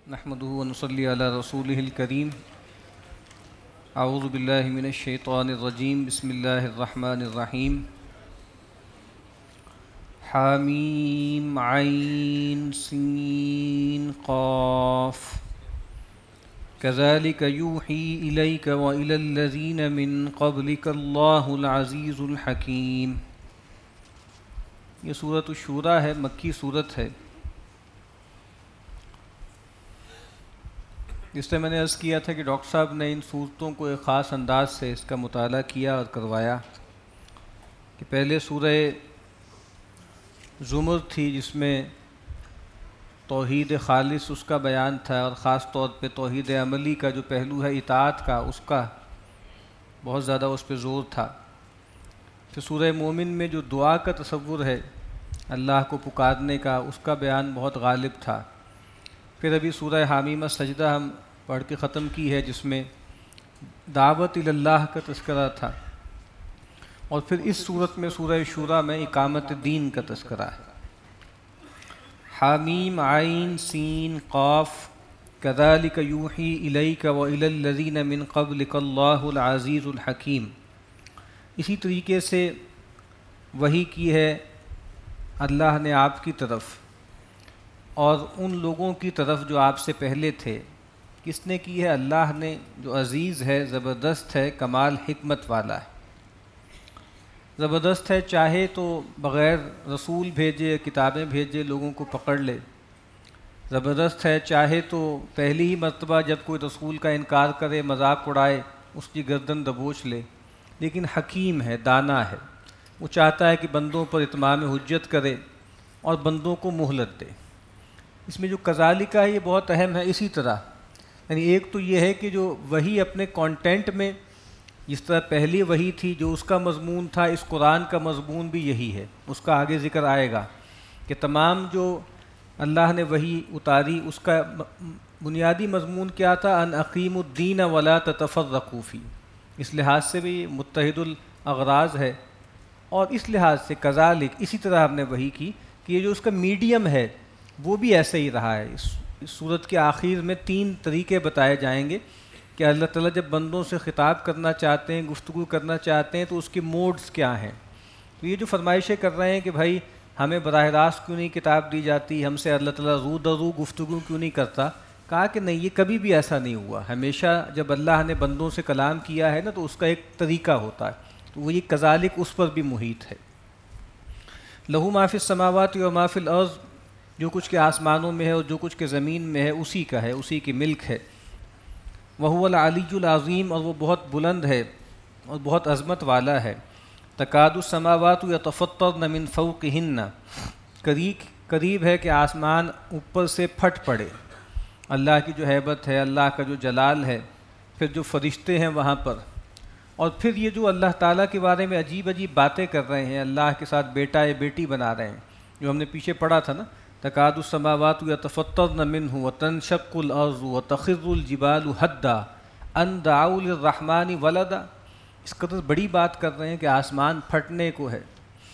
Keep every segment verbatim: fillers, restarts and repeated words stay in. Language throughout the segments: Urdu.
نحمده ونصلي على رسوله الكريم. اعوذ باللہ من الشیطان الرجیم. بسم اللہ الرحمن الرحیم. حامیم عین سین قاف كذلك يوحي إليك وإلى الذين من قبلك الله العزيز الحكيم. یہ سورۃ الشورى ہے، مکی سورت ہے. جس سے میں نے عرض کیا تھا کہ ڈاکٹر صاحب نے ان صورتوں کو ایک خاص انداز سے اس کا مطالعہ کیا اور کروایا کہ پہلے سورہ زمر تھی جس میں توحید خالص اس کا بیان تھا، اور خاص طور پہ توحید عملی کا جو پہلو ہے اطاعت کا، اس کا بہت زیادہ اس پہ زور تھا. پھر سورہ مومن میں جو دعا کا تصور ہے اللہ کو پکارنے کا، اس کا بیان بہت غالب تھا. پھر ابھی سورہ حامیمہ سجدہ ہم پڑھ کے ختم کی ہے جس میں دعوت اللہ کا تذکرہ تھا، اور پھر اس صورت میں سورہ شورى میں اقامت دین کا تذکرہ ہے. حامیم عین سین قاف كذلك يوحي إليك وإلى الذين من قبلك الله العزيز الحكيم. اسی طریقے سے وحی کی ہے اللہ نے آپ کی طرف اور ان لوگوں کی طرف جو آپ سے پہلے تھے. کس نے کی ہے؟ اللہ نے، جو عزیز ہے، زبردست ہے، کمال حکمت والا ہے. زبردست ہے، چاہے تو بغیر رسول بھیجے، کتابیں بھیجے لوگوں کو پکڑ لے. زبردست ہے، چاہے تو پہلی ہی مرتبہ جب کوئی رسول کا انکار کرے، مذاق اڑائے، اس کی گردن دبوچ لے. لیکن حکیم ہے، دانا ہے. وہ چاہتا ہے کہ بندوں پر اتمام حجت کرے اور بندوں کو مہلت دے. اس میں جو کذالک ہے یہ بہت اہم ہے. اسی طرح یعنی ایک تو یہ ہے کہ جو وحی اپنے کانٹینٹ میں جس طرح پہلی وحی تھی، جو اس کا مضمون تھا، اس قرآن کا مضمون بھی یہی ہے. اس کا آگے ذکر آئے گا کہ تمام جو اللہ نے وحی اتاری اس کا بنیادی مضمون کیا تھا؟ ان اقیموا الدین ولا تتفرقوا فیہ. اس لحاظ سے بھی متحد الاغراض ہے، اور اس لحاظ سے کذالک اسی طرح ہم نے وحی کی کہ یہ جو اس کا میڈیم ہے وہ بھی ایسے ہی رہا ہے. اس اس صورت کے آخر میں تین طریقے بتائے جائیں گے کہ اللہ تعالیٰ جب بندوں سے خطاب کرنا چاہتے ہیں، گفتگو کرنا چاہتے ہیں، تو اس کے موڈز کیا ہیں. تو یہ جو فرمائشیں کر رہے ہیں کہ بھائی ہمیں براہ راست کیوں نہیں کتاب دی جاتی، ہم سے اللہ تعالیٰ رو در رو گفتگو کیوں نہیں کرتا، کہا کہ نہیں، یہ کبھی بھی ایسا نہیں ہوا. ہمیشہ جب اللہ نے بندوں سے کلام کیا ہے نا تو اس کا ایک طریقہ ہوتا ہے. تو وہ یہ کذالک اس پر بھی محیط ہے. لہو ما فی السماوات و ما فی الارض، جو کچھ کے آسمانوں میں ہے اور جو کچھ کے زمین میں ہے اسی کا ہے، اسی کی ملک ہے. وہو العلی العظیم، اور وہ بہت بلند ہے اور بہت عظمت والا ہے. تکاد السماوات یتفطرن من فوقہن، قریب قریب ہے کہ آسمان اوپر سے پھٹ پڑے. اللہ کی جو ہیبت ہے، اللہ کا جو جلال ہے. پھر جو فرشتے ہیں وہاں پر، اور پھر یہ جو اللہ تعالیٰ کے بارے میں عجیب عجیب باتیں کر رہے ہیں، اللہ کے ساتھ بیٹا یا بیٹی بنا رہے ہیں، جو ہم نے پیچھے پڑھا تھا نا، تکاد السماوات یتفطرن منہ وتنشق الارض وتخر الجبال حدا ان دعوا للرحمن ولدا. اس قدر بڑی بات کر رہے ہیں کہ آسمان پھٹنے کو ہے.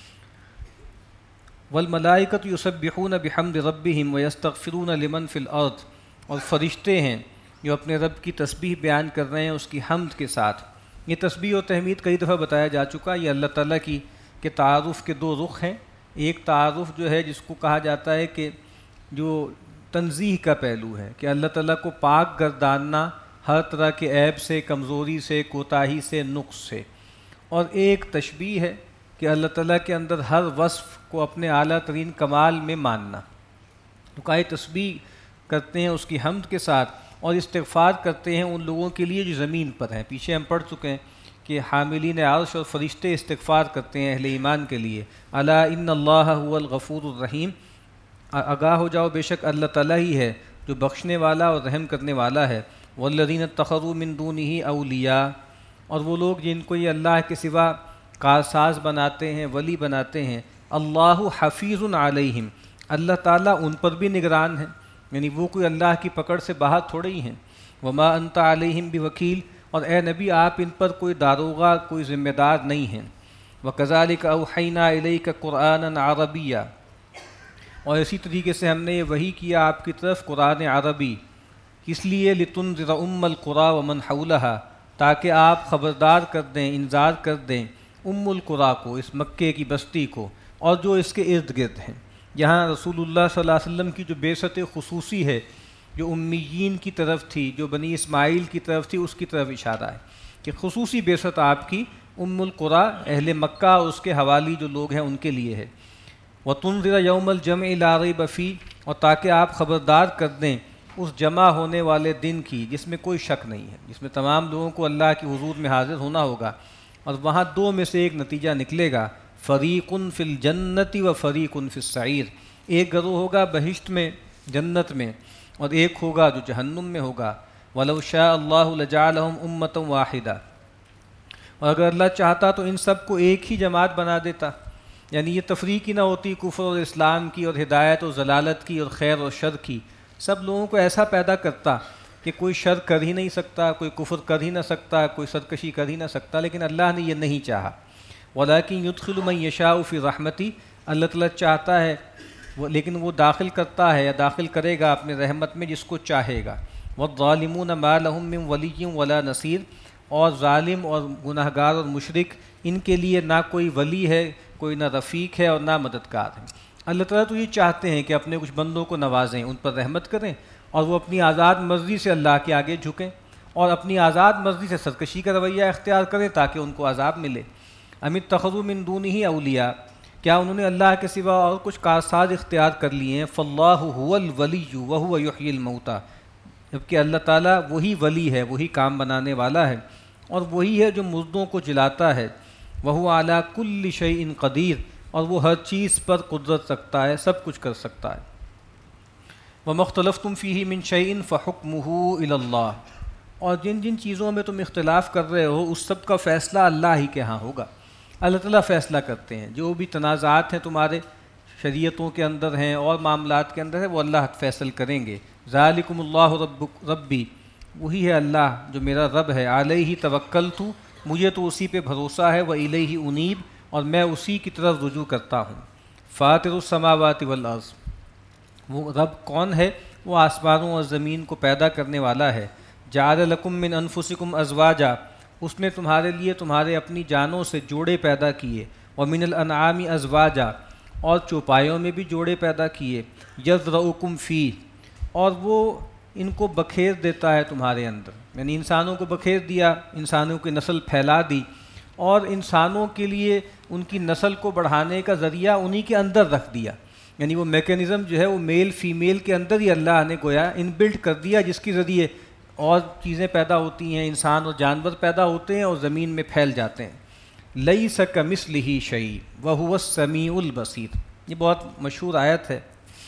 والملائکۃ یسبحون بحمد ربہم ویستغفرون لمن فی الارض، اور فرشتے ہیں جو اپنے رب کی تسبیح بیان کر رہے ہیں اس کی حمد کے ساتھ. یہ تسبیح و تحمید کئی دفعہ بتایا جا چکا. یہ اللہ تعالیٰ کی کے تعارف کے دو رخ ہیں. ایک تعارف جو ہے جس کو کہا جاتا ہے کہ جو تنزیہ کا پہلو ہے، کہ اللہ تعالیٰ کو پاک گرداننا ہر طرح کے عیب سے، کمزوری سے، کوتاہی سے، نقص سے. اور ایک تشبیہ ہے کہ اللہ تعالیٰ کے اندر ہر وصف کو اپنے اعلیٰ ترین کمال میں ماننا. تو کئی تسبیح کرتے ہیں اس کی حمد کے ساتھ، اور استغفار کرتے ہیں ان لوگوں کے لیے جو زمین پر ہیں. پیچھے ہم پڑھ چکے ہیں کہ حاملین عرش اور فرشتے استغفار کرتے ہیں اہل ایمان کے لیے. الا ان اللہ هو الغفور الرحیم، آگاہ ہو جاؤ بے شک اللہ تعالیٰ ہی ہے جو بخشنے والا اور رحم کرنے والا ہے. والذین اتخذوا من دونہ اولیاء، اور وہ لوگ جن کو یہ اللہ کے سوا کارساز بناتے ہیں، ولی بناتے ہیں. اللہ حفیظ علیہم، اللہ تعالیٰ ان پر بھی نگران ہے، یعنی وہ کوئی اللہ کی پکڑ سے باہر تھوڑے ہی ہیں. وما انت علیہم بوکیل، اور اے نبی آپ ان پر کوئی داروغہ، کوئی ذمہ دار نہیں ہیں. وکذالک اوحینا الیک قرآنا عربیا، اور اسی طریقے سے ہم نے یہ وحی کیا آپ کی طرف قرآن عربی. اس لیے لتنذر ام القری ومن حولها، تاکہ آپ خبردار کر دیں، انذار کر دیں ام القری کو، اس مکے کی بستی کو، اور جو اس کے ارد گرد ہیں۔ یہاں رسول اللہ صلی اللہ علیہ وسلم کی جو بعثت خصوصی ہے، جو امیین کی طرف تھی، جو بنی اسماعیل کی طرف تھی، اس کی طرف اشارہ ہے کہ خصوصی بعثت آپ کی ام القری، اہل مکہ اور اس کے حوالی جو لوگ ہیں ان کے لیے ہے۔ وَتُنذِرَ يَوْمَ الْجَمْعِ لَا رَيْبَ فِيهِ، اور تاکہ آپ خبردار کر دیں اس جمع ہونے والے دن کی جس میں کوئی شک نہیں ہے، جس میں تمام لوگوں کو اللہ کے حضور میں حاضر ہونا ہوگا، اور وہاں دو میں سے ایک نتیجہ نکلے گا، فریق فی الجنت و فریق فی السعیر، ایک گروہ ہوگا بہشت میں، جنت میں، اور ایک ہوگا جو جہنم میں ہوگا۔ وَلَوْ شَاءَ اللَّهُ لَجَعَلَهُمْ أُمَّةً وَاحِدَةً، اور اگر اللہ چاہتا تو ان سب کو ایک ہی جماعت بنا دیتا، یعنی یہ تفریق ہی نہ ہوتی کفر اور اسلام کی، اور ہدایت اور ضلالت کی، اور خیر اور شر کی، سب لوگوں کو ایسا پیدا کرتا کہ کوئی شر کر ہی نہیں سکتا، کوئی کفر کر ہی نہ سکتا، کوئی سرکشی کر ہی نہ سکتا، لیکن اللہ نے یہ نہیں چاہا۔ وَلَٰكِن يُدْخِلُ مَن يَشَاءُ فِي رَحْمَتِهِ، اللہ تعالیٰ چاہتا ہے وہ، لیکن وہ داخل کرتا ہے یا داخل کرے گا اپنے رحمت میں جس کو چاہے گا۔ وَالظَّالِمُونَ مَا لَهُم مِّن وَلِيٍّ وَلَا نَصِيرٍ، اور ظالم اور گناہ گار اور مشرک، ان کے لیے نہ کوئی ولی ہے، کوئی نہ رفیق ہے، اور نہ مددگار ہے۔ اللہ تعالیٰ تو یہ چاہتے ہیں کہ اپنے کچھ بندوں کو نوازیں، ان پر رحمت کریں، اور وہ اپنی آزاد مرضی سے اللہ کے آگے جھکیں، اور اپنی آزاد مرضی سے سرکشی کا رویہ اختیار کریں تاکہ ان کو عذاب ملے۔ ام اتخذوا من دونہ اولیاء، کیا انہوں نے اللہ کے سوا اور کچھ کارساز اختیار کر لیے ہیں؟ فاللہ هو الولی وهو یحیی الموتى، جبکہ اللہ تعالیٰ وہی ولی ہے، وہی کام بنانے والا ہے، اور وہی ہے جو مردوں کو جلاتا ہے۔ وہو علی کل شیء قدیر، اور وہ ہر چیز پر قدرت رکھتا ہے، سب کچھ کر سکتا ہے۔ وَمَا اخْتَلَفْتُمْ فِيهِ مِنْ شَيْءٍ فَحُكْمُهُ إِلَى اللَّهِ، اور جن جن چیزوں میں تم اختلاف کر رہے ہو اس سب کا فیصلہ اللہ ہی کے ہاں ہوگا۔ اللہ تعالیٰ فیصلہ کرتے ہیں، جو بھی تنازعات ہیں تمہارے شریعتوں کے اندر ہیں اور معاملات کے اندر ہے، وہ اللہ فیصل کریں گے۔ ذالکم اللہ رب ربی، وہی ہے اللہ جو میرا رب ہے، علیہ توکلت، مجھے تو اسی پہ بھروسہ ہے، وإلیہ انیب، اور میں اسی کی طرف رجوع کرتا ہوں۔ فاطر السماوات والارض، وہ رب کون ہے؟ وہ آسمانوں اور زمین کو پیدا کرنے والا ہے۔ جعل لکم من انفسکم ازواجا، اس نے تمہارے لیے تمہارے اپنی جانوں سے جوڑے پیدا کیے، ومن الانعام ازواجا، اور چوپایوں میں بھی جوڑے پیدا کیے، یذرؤکم فیہ، اور وہ ان کو بکھیر دیتا ہے تمہارے اندر، یعنی انسانوں کو بکھیر دیا، انسانوں کی نسل پھیلا دی، اور انسانوں کے لیے ان کی نسل کو بڑھانے کا ذریعہ انہی کے اندر رکھ دیا، یعنی وہ میکینزم جو ہے وہ میل فیمیل کے اندر ہی اللہ نے گویا ان بلٹ کر دیا، جس کے ذریعے اور چیزیں پیدا ہوتی ہیں، انسان اور جانور پیدا ہوتے ہیں اور زمین میں پھیل جاتے ہیں۔ لیس کمثلہ شیء وہو السمیع البصیر، یہ بہت مشہور آیت ہے۔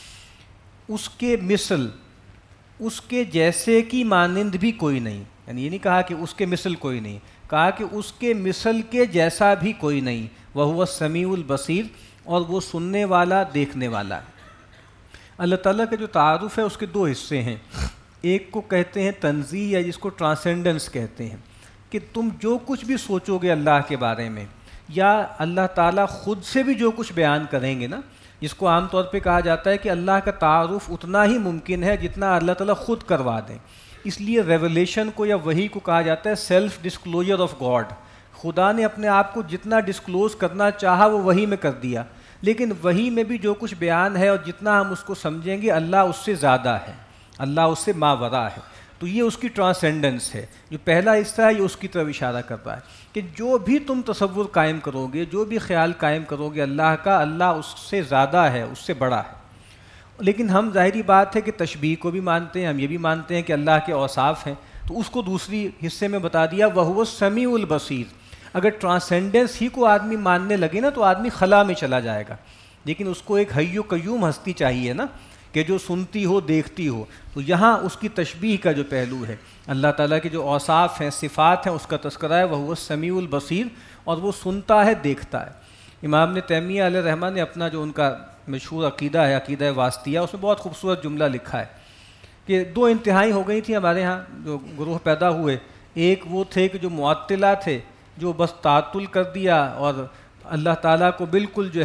اس کے مثل، اس کے جیسے کی مانند بھی کوئی نہیں، یعنی یہ نہیں کہا کہ اس کے مثل کوئی نہیں، کہا کہ اس کے مثل کے جیسا بھی کوئی نہیں، وہو السمیع البصیر، اور وہ سننے والا، دیکھنے والا ہے۔ اللہ تعالیٰ کا جو تعارف ہے اس کے دو حصے ہیں، ایک کو کہتے ہیں تنزیہ، یا جس کو ٹرانسینڈنس کہتے ہیں، کہ تم جو کچھ بھی سوچو گے اللہ کے بارے میں، یا اللہ تعالیٰ خود سے بھی جو کچھ بیان کریں گے نا، جس کو عام طور پہ کہا جاتا ہے کہ اللہ کا تعارف اتنا ہی ممکن ہے جتنا اللہ تعالیٰ خود کروا دیں، اس لیے ریولیشن کو یا وحی کو کہا جاتا ہے سیلف ڈسکلوجر آف گاڈ۔ خدا نے اپنے آپ کو جتنا ڈسکلوز کرنا چاہا وہ وحی میں کر دیا، لیکن وحی میں بھی جو کچھ بیان ہے اور جتنا ہم اس کو سمجھیں گے اللہ اس سے زیادہ ہے، اللہ اس سے ماوراء ہے۔ تو یہ اس کی ٹرانسینڈنس ہے۔ جو پہلا حصہ ہے یہ اس کی طرف اشارہ کرتا ہے کہ جو بھی تم تصور قائم کرو گے، جو بھی خیال قائم کرو گے اللہ کا، اللہ اس سے زیادہ ہے، اس سے بڑا ہے۔ لیکن ہم ظاہری بات ہے کہ تشبیہ کو بھی مانتے ہیں، ہم یہ بھی مانتے ہیں کہ اللہ کے اوصاف ہیں، تو اس کو دوسری حصے میں بتا دیا وَهُوَ السَّمِيعُ الْبَصِيرُ۔ اگر ٹرانسینڈنس ہی کو آدمی ماننے لگے نا تو آدمی خلا میں چلا جائے گا، لیکن اس کو ایک حی و قیوم ہستی چاہیے نا، کہ جو سنتی ہو، دیکھتی ہو۔ تو یہاں اس کی تشبیہ کا جو پہلو ہے، اللہ تعالیٰ کے جو اوصاف ہیں، صفات ہیں، اس کا تذکرہ ہے، وَهُوَ السَّمِيعُ الْبَصِيرُ، اور وہ سنتا ہے، دیکھتا ہے۔ امام ابن تیمیہ علیہ الرحمہ نے اپنا جو ان کا مشہور عقیدہ ہے، عقیدہ واسطیہ، اس میں بہت خوبصورت جملہ لکھا ہے کہ دو انتہائی ہو گئی تھیں ہمارے ہاں جو گروہ پیدا ہوئے، ایک وہ تھے کہ جو معطلہ تھے، جو بس تعطل کر دیا اور اللہ تعالیٰ کو بالکل جو ہے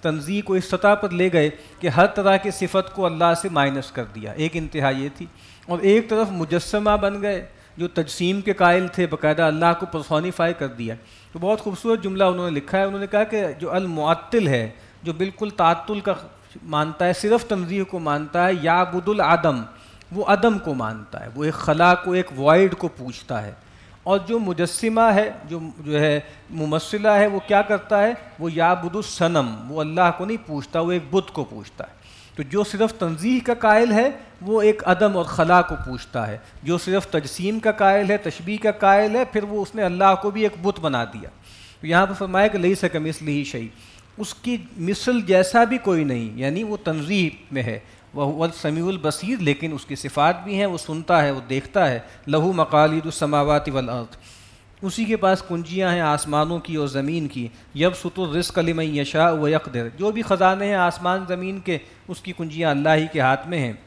تنزیہ کو اس سطح پر لے گئے کہ ہر طرح کی صفت کو اللہ سے مائنس کر دیا. ایک انتہا یہ تھی. اور ایک طرف مجسمہ بن گئے جو تجسیم کے قائل تھے, باقاعدہ اللہ کو پرسونیفائی کر دیا. تو بہت خوبصورت جملہ انہوں نے لکھا ہے. انہوں نے کہا کہ جو المعطل ہے, جو بالکل تعطل کا مانتا ہے, صرف تنزیہ کو مانتا ہے, یعبد العدم, وہ عدم کو مانتا ہے, وہ ایک خلا کو, ایک وائڈ کو پوجتا ہے. اور جو مجسمہ ہے, جو جو ہے ممثلہ ہے, وہ کیا کرتا ہے, وہ یعبد الصنم, وہ اللہ کو نہیں پوجتا, وہ ایک بت کو پوجتا ہے. تو جو صرف تنزیہ کا قائل ہے وہ ایک عدم اور خلا کو پوجتا ہے, جو صرف تجسیم کا قائل ہے, تشبیہ کا قائل ہے, پھر وہ اس نے اللہ کو بھی ایک بت بنا دیا. تو یہاں پر فرمایا کہ لیس کمثلہ شیء, اس کی مثل جیسا بھی کوئی نہیں, یعنی وہ تنزیہ میں ہے. وہ السمیع البصیر, لیکن اس کی صفات بھی ہیں, وہ سنتا ہے, وہ دیکھتا ہے. لہو مقالید السماوات والارض, اسی کے پاس کنجیاں ہیں آسمانوں کی اور زمین کی. یبسط الرزق لمن یشاء ویقدر, جو بھی خزانے ہیں آسمان زمین کے, اس کی کنجیاں اللہ ہی کے ہاتھ میں ہیں.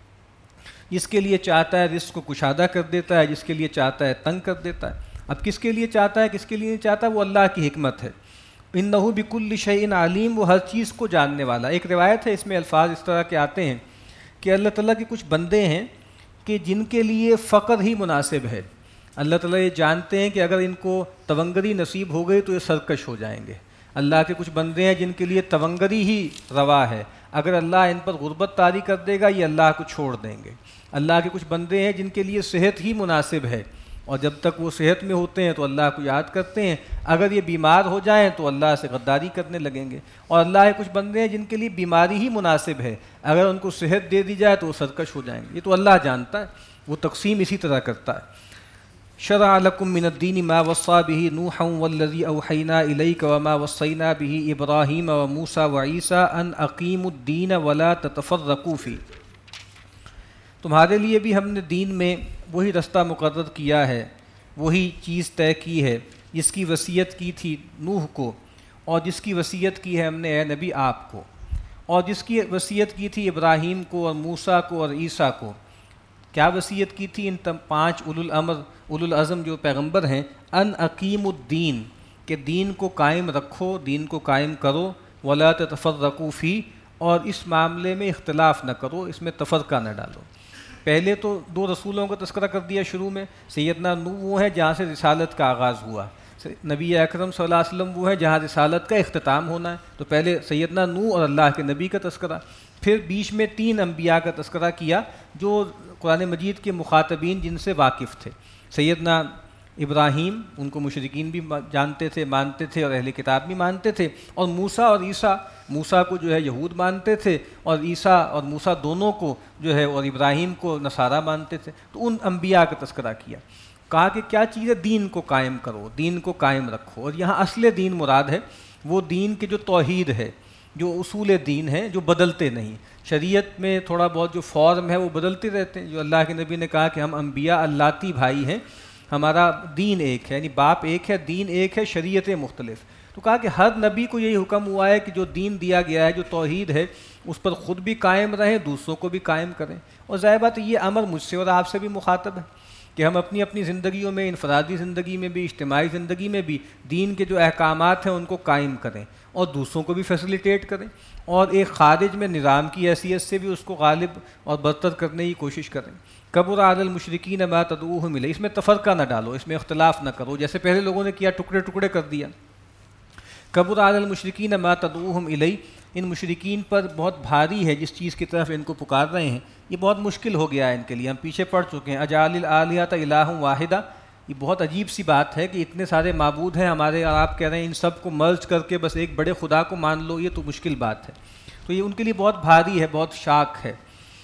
جس کے لیے چاہتا ہے رزق کو کشادہ کر دیتا ہے, جس کے لیے چاہتا ہے تنگ کر دیتا ہے. اب کس کے لیے چاہتا ہے, کس کے لیے نہیں چاہتا, وہ اللہ کی حکمت ہے. انہ بکل شیء علیم, وہ ہر چیز کو جاننے والا. ایک روایت ہے, اس میں الفاظ اس طرح کے آتے ہیں کہ اللہ تعالیٰ کے کچھ بندے ہیں کہ جن کے لیے فقر ہی مناسب ہے. اللہ تعالیٰ یہ جانتے ہیں کہ اگر ان کو تونگری نصیب ہو گئی تو یہ سرکش ہو جائیں گے. اللہ کے کچھ بندے ہیں جن کے لیے تونگری ہی روا ہے, اگر اللہ ان پر غربت طاری کر دے گا یہ اللہ کو چھوڑ دیں گے. اللہ کے کچھ بندے ہیں جن کے لیے صحت ہی مناسب ہے, اور جب تک وہ صحت میں ہوتے ہیں تو اللہ کو یاد کرتے ہیں, اگر یہ بیمار ہو جائیں تو اللہ سے غداری کرنے لگیں گے. اور اللہ کے کچھ بندے ہیں جن کے لیے بیماری ہی مناسب ہے, اگر ان کو صحت دے دی جائے تو وہ سرکش ہو جائیں گے. یہ تو اللہ جانتا ہے, وہ تقسیم اسی طرح کرتا ہے. شرع لکم من الدین ما وصى به نوحا والذی اوحینا الیک وما وصینا به ابراہیم وموسیٰ وعیسیٰ ان اقیموا الدین ولا تتفرقوا فیہ. تمہارے لیے بھی ہم نے دین میں وہی رستہ مقرر کیا ہے, وہی چیز طے کی ہے جس کی وصیت کی تھی نوح کو, اور جس کی وصیت کی ہے ہم نے اے نبی آپ کو, اور جس کی وصیت کی تھی ابراہیم کو اور موسیٰ کو اور عیسیٰ کو. کیا وصیت کی تھی ان پانچ اولو الامر اولو العزم جو پیغمبر ہیں, ان اقیم الدین, کہ دین کو قائم رکھو, دین کو قائم کرو, ولا تتفرقوا فی, اور اس معاملے میں اختلاف نہ کرو, اس میں تفرقہ نہ ڈالو. پہلے تو دو رسولوں کا تذکرہ کر دیا شروع میں. سیدنا نوح وہ ہے جہاں سے رسالت کا آغاز ہوا, نبی اکرم صلی اللہ علیہ وسلم وہ ہے جہاں رسالت کا اختتام ہونا ہے. تو پہلے سیدنا نوح اور اللہ کے نبی کا تذکرہ, پھر بیچ میں تین انبیاء کا تذکرہ کیا جو قرآن مجید کے مخاطبین جن سے واقف تھے. سیدنا ابراہیم, ان کو مشرکین بھی جانتے تھے, مانتے تھے, اور اہل کتاب بھی مانتے تھے. اور موسیٰ اور عیسیٰ, موسیٰ کو جو ہے یہود مانتے تھے, اور عیسیٰ اور موسیٰ دونوں کو جو ہے, اور ابراہیم کو نصارہ مانتے تھے. تو ان انبیاء کا تذکرہ کیا, کہا کہ کیا چیز ہے, دین کو قائم کرو, دین کو قائم رکھو. اور یہاں اصل دین مراد ہے وہ دین کے جو توحید ہے, جو اصول دین ہیں, جو بدلتے نہیں. شریعت میں تھوڑا بہت جو فارم ہے وہ بدلتے رہتے ہیں. جو اللہ کے نبی نے کہا کہ ہم انبیاء اللہتی بھائی ہیں, ہمارا دین ایک ہے, یعنی باپ ایک ہے, دین ایک ہے, شریعتیں مختلف. تو کہا کہ ہر نبی کو یہی حکم ہوا ہے کہ جو دین دیا گیا ہے, جو توحید ہے, اس پر خود بھی قائم رہیں, دوسروں کو بھی قائم کریں. اور ظاہر بات یہ امر مجھ سے اور آپ سے بھی مخاطب ہے کہ ہم اپنی اپنی زندگیوں میں, انفرادی زندگی میں بھی, اجتماعی زندگی میں بھی دین کے جو احکامات ہیں ان کو قائم کریں, اور دوسروں کو بھی فیسیلیٹیٹ کریں, اور ایک خارج میں نظام کی حیثیت سے بھی اس کو غالب اور برتر کرنے کی کوشش کریں. کبر علی المشرکین ما تدعوہم الیہ, اس میں تفرقہ نہ ڈالو, اس میں اختلاف نہ کرو, جیسے پہلے لوگوں نے کیا, ٹکڑے ٹکڑے کر دیا. کبر علی المشرکین ما تدعوہم الیہ, ان مشرکین پر بہت بھاری ہے جس چیز کی طرف ان کو پکار رہے ہیں, یہ بہت مشکل ہو گیا ہے ان کے لیے. ہم پیچھے پڑھ چکے ہیں, اجعل الآلہۃ الہا واحدہ, یہ بہت عجیب سی بات ہے کہ اتنے سارے معبود ہیں ہمارے, اور آپ کہہ رہے ہیں ان سب کو مرج کر کے بس ایک بڑے خدا کو مان لو, یہ تو مشکل بات ہے. تو یہ ان کے لیے بہت بھاری ہے, بہت شاک ہے.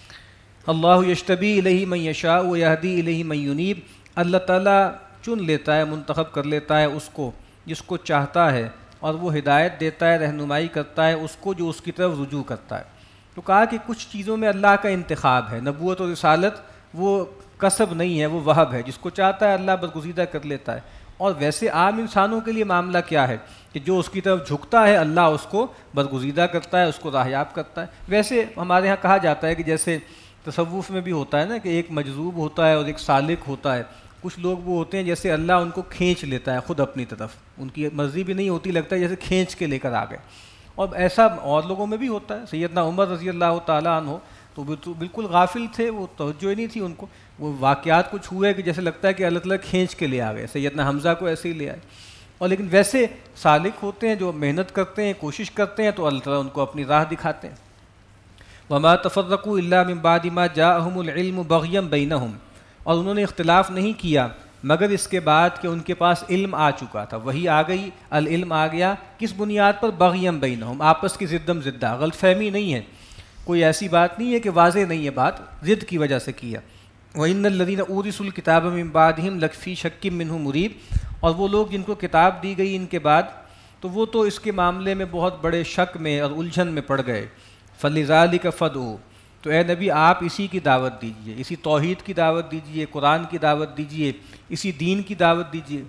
اللہ یجتبی الیہ من یشاء ویہدی الیہ من ینیب, اللہ تعالیٰ چن لیتا ہے, منتخب کر لیتا ہے اس کو جس کو چاہتا ہے, اور وہ ہدایت دیتا ہے, رہنمائی کرتا ہے اس کو جو اس کی طرف رجوع کرتا ہے. تو کہا کہ کچھ چیزوں میں اللہ کا انتخاب ہے, نبوت و رسالت وہ کسب نہیں ہے, وہ وہب ہے, جس کو چاہتا ہے اللہ برگزیدہ کر لیتا ہے. اور ویسے عام انسانوں کے لیے معاملہ کیا ہے کہ جو اس کی طرف جھکتا ہے اللہ اس کو برگزیدہ کرتا ہے, اس کو راہیاب کرتا ہے. ویسے ہمارے ہاں کہا جاتا ہے کہ جیسے تصوف میں بھی ہوتا ہے نا کہ ایک مجذوب ہوتا ہے اور ایک سالک ہوتا ہے. کچھ لوگ وہ ہوتے ہیں جیسے اللہ ان کو کھینچ لیتا ہے خود اپنی طرف, ان کی مرضی بھی نہیں ہوتی, لگتا ہے جیسے کھینچ کے لے کر آ گئے. اور ایسا اور لوگوں میں بھی ہوتا ہے. سیدنا عمر رضی اللہ تعالیٰ عنہ تو بالکل غافل تھے, وہ توجہ ہی نہیں تھی ان کو, وہ واقعات کچھ ہوئے کہ جیسے لگتا ہے کہ اللہ تعالیٰ کھینچ کے لے آ گئے. سیدنا حمزہ کو ایسے ہی لے آئے. اور لیکن ویسے سالک ہوتے ہیں جو محنت کرتے ہیں, کوشش کرتے ہیں, تو اللہ تعالیٰ ان کو اپنی راہ دکھاتے ہیں. وما تفرقوا الا من بعد ما جاءهم العلم بغيا بينهم, اور انہوں نے اختلاف نہیں کیا مگر اس کے بعد کہ ان کے پاس علم آ چکا تھا, وہی آ گئی, العلم آ گیا. کس بنیاد پر؟ بغیم بینہم, آپس کی ضدم زدہ, غلط فہمی نہیں ہے, کوئی ایسی بات نہیں ہے کہ واضح نہیں ہے بات, ضد کی وجہ سے کیا. وَإِنَّ الَّذِينَ أُورِثُوا الْكِتَابَ مِن بَعْدِهِمْ لَفِي شَكٍّ مِّنْهُ مُرِيبٍ, اور وہ لوگ جن کو کتاب دی گئی ان کے بعد, تو وہ تو اس کے معاملے میں بہت بڑے شک میں اور الجھن میں پڑ گئے. فَلِذَلِكَ فَادْعُوا, تو اے نبی آپ اسی کی دعوت دیجئے, اسی توحید کی دعوت دیجئے, قرآن کی دعوت دیجئے, اسی دین کی دعوت دیجئے.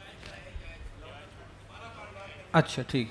اچھا ٹھیک.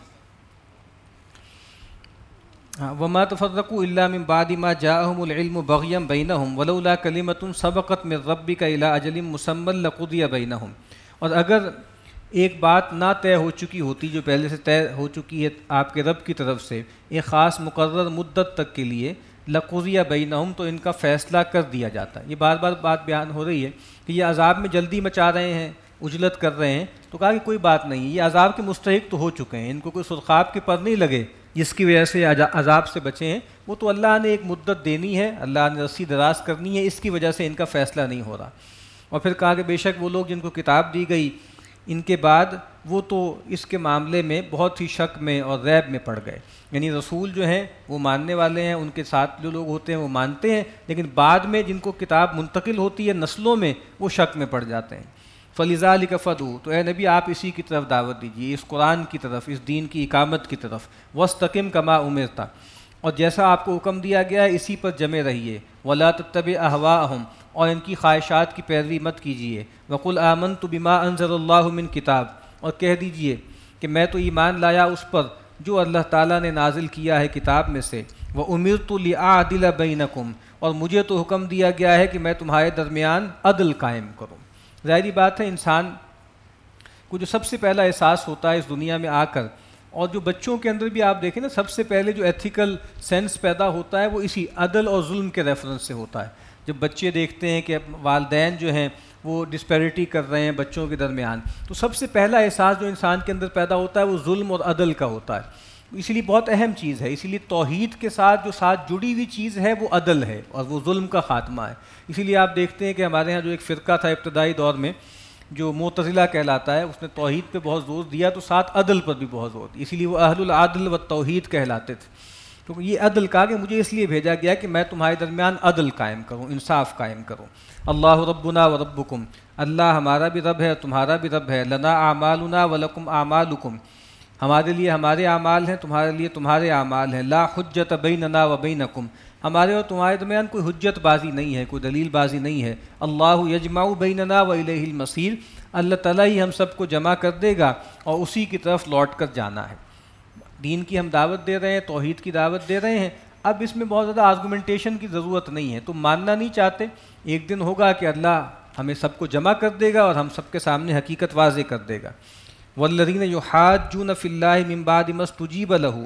وما تفرقوا الا من بعد ما جاءهم العلم بغيا بينهم ولولا كلمة سبقت من ربك الى اجل مسمى لقضي بينهم, اور اگر ایک بات نہ طے ہو چکی ہوتی جو پہلے سے طے ہو چکی ہے آپ کے رب کی طرف سے ایک خاص مقرر مدت تک کے لیے, لقضی بینہم, تو ان کا فیصلہ کر دیا جاتا ہے. یہ بار بار بات بیان ہو رہی ہے کہ یہ عذاب میں جلدی مچا رہے ہیں, عجلت کر رہے ہیں, تو کہا کہ کوئی بات نہیں, یہ عذاب کے مستحق تو ہو چکے ہیں, ان کو کوئی سرخاب کے پر نہیں لگے جس کی وجہ سے عذاب سے بچے ہیں. وہ تو اللہ نے ایک مدت دینی ہے, اللہ نے رسی دراز کرنی ہے, اس کی وجہ سے ان کا فیصلہ نہیں ہو رہا. اور پھر کہا کہ بے شک وہ لوگ جن کو کتاب دی گئی ان کے بعد وہ تو اس کے معاملے میں بہت ہی شک میں اور ریب میں پڑ گئے. یعنی رسول جو ہیں وہ ماننے والے ہیں, ان کے ساتھ جو لوگ ہوتے ہیں وہ مانتے ہیں, لیکن بعد میں جن کو کتاب منتقل ہوتی ہے نسلوں میں وہ شک میں پڑ جاتے ہیں. فَلِذَلِكَ فَادْعُوا, تو اے نبی آپ اسی کی طرف دعوت دیجیے, اس قرآن کی طرف, اس دین کی اقامت کی طرف. وَاسْتَقِمْ كَمَا أُمِرْتَ, اور جیسا آپ کو حکم دیا گیا ہے اسی پر جمے رہیے. وَلَا تَتَّبِعْ أَهْوَاءَهُمْ, اور ان کی خواہشات کی پیروی مت کیجیے. وَقُلْ آمَنْتُ بِمَا أَنزَلَ اللَّهُ مِنْ کتاب, اور کہہ دیجئے کہ میں تو ایمان لایا اس پر جو اللہ تعالیٰ نے نازل کیا ہے کتاب میں سے. وَأُمِرْتُ لِأَعْدِلَ بَيْنَكُمْ, اور مجھے تو حکم دیا گیا ہے کہ میں تمہارے درمیان عدل قائم کروں. ظاہری بات ہے انسان کو جو سب سے پہلا احساس ہوتا ہے اس دنیا میں آ کر, اور جو بچوں کے اندر بھی آپ دیکھیں نا, سب سے پہلے جو ایتھیکل سینس پیدا ہوتا ہے وہ اسی عدل اور ظلم کے ریفرنس سے ہوتا ہے. جب بچے دیکھتے ہیں کہ والدین جو ہیں وہ ڈسپیرٹی کر رہے ہیں بچوں کے درمیان, تو سب سے پہلا احساس جو انسان کے اندر پیدا ہوتا ہے وہ ظلم اور عدل کا ہوتا ہے. اسی لیے بہت اہم چیز ہے, اسی لیے توحید کے ساتھ جو ساتھ جڑی ہوئی چیز ہے وہ عدل ہے اور وہ ظلم کا خاتمہ ہے. اسی لیے آپ دیکھتے ہیں کہ ہمارے ہاں جو ایک فرقہ تھا ابتدائی دور میں جو معتزلہ کہلاتا ہے, اس نے توحید پہ بہت زور دیا تو ساتھ عدل پر بھی بہت زور دیا, اسی لیے وہ اہل العدل و توحید کہلاتے تھے. تو یہ عدل کہا کہ مجھے اس لیے بھیجا گیا کہ میں تمہارے درمیان عدل قائم کروں, انصاف قائم کروں. اللہ ربنا و ربکم, اللہ ہمارا بھی رب ہے تمہارا بھی رب ہے. لنا اعمالنا ولکم اعمالکم, ہمارے لیے ہمارے اعمال ہیں تمہارے لیے تمہارے اعمال ہیں. لا حجت بیننا و بینکم, ہمارے اور تمہارے درمیان کوئی حجت بازی نہیں ہے, کوئی دلیل بازی نہیں ہے. اللہ یجمع بیننا و الیہ المصیر, اللہ تعالیٰ ہی ہم سب کو جمع کر دے گا اور اسی کی طرف لوٹ کر جانا ہے. دین کی ہم دعوت دے رہے ہیں, توحید کی دعوت دے رہے ہیں, اب اس میں بہت زیادہ آرگومنٹیشن کی ضرورت نہیں ہے. تم ماننا نہیں چاہتے, ایک دن ہوگا کہ اللہ ہمیں سب کو جمع کر دے گا اور ہم سب کے سامنے حقیقت واضح کر دے گا. والذین یحاجون فی اللہ من بعد ما استجیب لہ,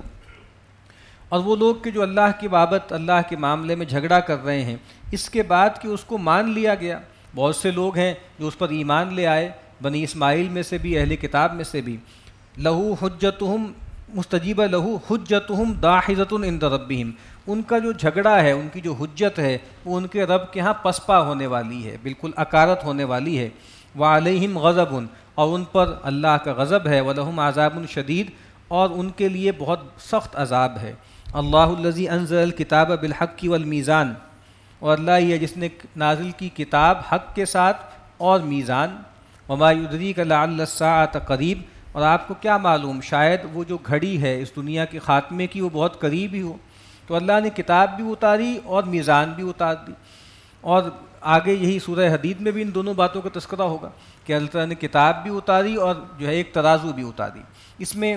اور وہ لوگ کہ جو اللہ کی بابت اللہ کے معاملے میں جھگڑا کر رہے ہیں اس کے بعد کہ اس کو مان لیا گیا. بہت سے لوگ ہیں جو اس پر ایمان لے آئے, بنی اسماعیل میں سے بھی, اہل کتاب میں سے بھی. لہو حجتہم مستجیب لہو حجتہم داحضۃ عند ربہم, ان کا جو جھگڑا ہے, ان کی جو حجت ہے وہ ان کے رب کے ہاں پسپا ہونے والی ہے, بالکل اکارت ہونے والی ہے. وعلیہم غضب, اور ان پر اللہ کا غضب ہے. ولہم عذاب شدید, اور ان کے لیے بہت سخت عذاب ہے. اللہ الذی انزل الکتاب بالحق والمیزان, اور اللہ ہی ہے جس نے نازل کی کتاب حق کے ساتھ اور میزان. وما یدریک لعل الساعۃ قریب, اور آپ کو کیا معلوم شاید وہ جو گھڑی ہے اس دنیا کے خاتمے کی وہ بہت قریب ہی ہو. تو اللہ نے کتاب بھی اتاری اور میزان بھی اتار دی. اور آگے یہی سورہ حدید میں بھی ان دونوں باتوں کا تذکرہ ہوگا کہ اللہ تعالیٰ نے کتاب بھی اتاری اور جو ہے ایک ترازو بھی اتاری. اس میں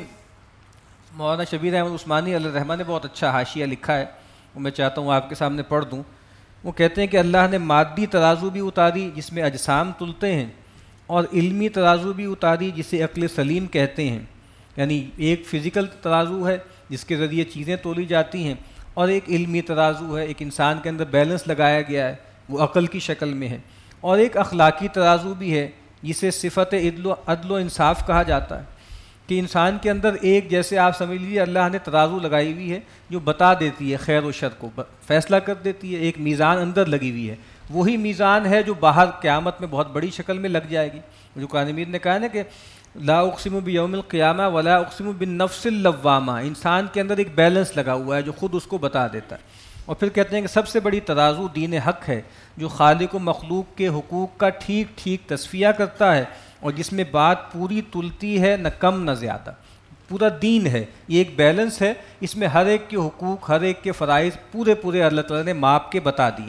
مولانا شبیر احمد عثمانی علیہ الرحمہ نے بہت اچھا حاشیہ لکھا ہے, وہ میں چاہتا ہوں آپ کے سامنے پڑھ دوں. وہ کہتے ہیں کہ اللہ نے مادی ترازو بھی اتاری جس میں اجسام تلتے ہیں, اور علمی ترازو بھی اتاری جسے عقل سلیم کہتے ہیں. یعنی ایک فزیکل ترازو ہے جس کے ذریعے چیزیں تولی جاتی ہیں، اور ایک علمی ترازو ہے، ایک انسان کے اندر بیلنس لگایا گیا ہے، وہ عقل کی شکل میں ہے، اور ایک اخلاقی ترازو بھی ہے جسے صفت عدل و عدل و انصاف کہا جاتا ہے، کہ انسان کے اندر ایک، جیسے آپ سمجھ لیجیے اللہ نے ترازو لگائی ہوئی ہے جو بتا دیتی ہے خیر و شر کو، فیصلہ کر دیتی ہے، ایک میزان اندر لگی ہوئی ہے، وہی میزان ہے جو باہر قیامت میں بہت بڑی شکل میں لگ جائے گی۔ جو قرآن مجید نے کہا نا کہ لا اقسم بیوم القیامہ ولا اقسم بالنفس اللوامہ، انسان کے اندر ایک بیلنس لگا ہوا ہے جو خود اس کو بتا دیتا ہے۔ اور پھر کہتے ہیں کہ سب سے بڑی ترازو دین حق ہے، جو خالق و مخلوق کے حقوق کا ٹھیک ٹھیک تصفیہ کرتا ہے، اور جس میں بات پوری تلتی ہے، نہ کم نہ زیادہ۔ پورا دین ہے، یہ ایک بیلنس ہے، اس میں ہر ایک کے حقوق، ہر ایک کے فرائض پورے پورے اللہ تعالیٰ نے ماپ کے بتا دیے۔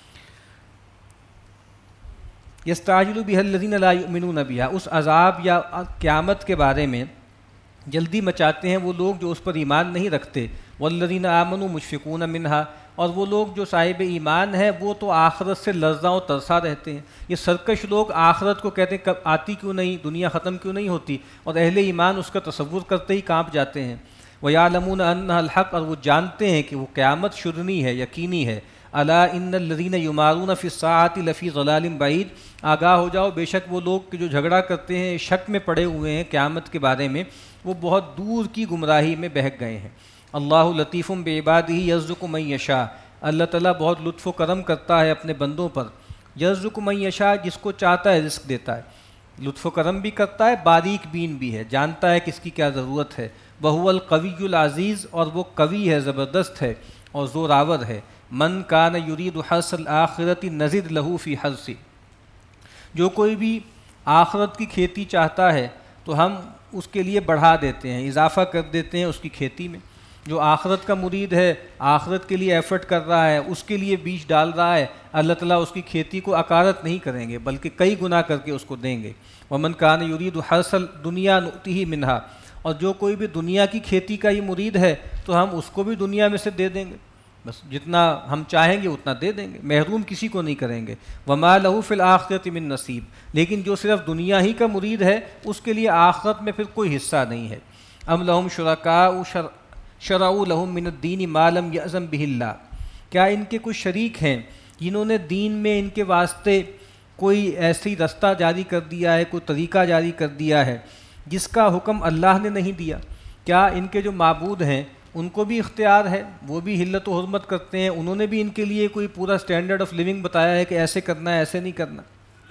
یستعجل بها الذین لا یؤمنون بها، اس عذاب یا قیامت کے بارے میں جلدی مچاتے ہیں وہ لوگ جو اس پر ایمان نہیں رکھتے، والذین آمنوا مشفقون منہا، اور وہ لوگ جو صاحب ایمان ہیں وہ تو آخرت سے لرزاں و ترسا رہتے ہیں۔ یہ سرکش لوگ آخرت کو کہتے ہیں کب آتی کیوں نہیں، دنیا ختم کیوں نہیں ہوتی، اور اہل ایمان اس کا تصور کرتے ہی کانپ جاتے ہیں۔ وَيَعْلَمُونَ أَنَّهَا الْحَقُّ، اور وہ جانتے ہیں کہ وہ قیامت شرنی ہے، یقینی ہے۔ الا ان الذین یمارون فی الساعۃ لفی ضلال بعید، آگاہ ہو جاؤ بے شک وہ لوگ جو جھگڑا کرتے ہیں، شک میں پڑے ہوئے ہیں قیامت کے بارے میں، وہ بہت دور کی گمراہی میں بہک گئے ہیں۔ اللہ لطیف بعبادہ یرزق من یشاء، اللہ تعالیٰ بہت لطف و کرم کرتا ہے اپنے بندوں پر، یرزق من یشاء، جس کو چاہتا ہے رزق دیتا ہے، لطف و کرم بھی کرتا ہے، باریک بین بھی ہے، جانتا ہے کس کی کیا ضرورت ہے۔ وہو القوی العزیز، اور وہ قوی ہے، زبردست ہے اور زوراور ہے۔ من کان یرید حرث الآخرۃ نزد لہ فی حرثہ، جو کوئی بھی آخرت کی کھیتی چاہتا ہے تو ہم اس کے لیے بڑھا دیتے ہیں، اضافہ کر دیتے ہیں اس کی کھیتی میں۔ جو آخرت کا مرید ہے، آخرت کے لیے ایفرٹ کر رہا ہے، اس کے لیے بیج ڈال رہا ہے، اللہ تعالیٰ اس کی کھیتی کو اکارت نہیں کریں گے بلکہ کئی گنا کر کے اس کو دیں گے۔ ومن کان یرید حرث الدنیا نؤتہ منہا، اور جو کوئی بھی دنیا کی کھیتی کا یہ مرید ہے تو ہم اس کو بھی دنیا میں سے دے دیں گے، بس جتنا ہم چاہیں گے اتنا دے دیں گے، محروم کسی کو نہیں کریں گے۔ وما لہ فی الآخرۃ من نصیب، لیکن جو صرف دنیا ہی کا مرید ہے اس کے لیے آخرت میں پھر کوئی حصہ نہیں ہے۔ ام لہم شرکاء شرعوا لہم من الدین ما لم یأذن بہ اللہ، کیا ان کے کچھ شریک ہیں جنہوں نے دین میں ان کے واسطے کوئی ایسی رستہ جاری کر دیا ہے، کوئی طریقہ جاری کر دیا ہے جس کا حکم اللہ نے نہیں دیا؟ کیا ان کے جو معبود ہیں ان کو بھی اختیار ہے، وہ بھی حلت و حرمت کرتے ہیں، انہوں نے بھی ان کے لیے کوئی پورا سٹینڈرڈ آف لیونگ بتایا ہے کہ ایسے کرنا ہے ایسے نہیں کرنا؟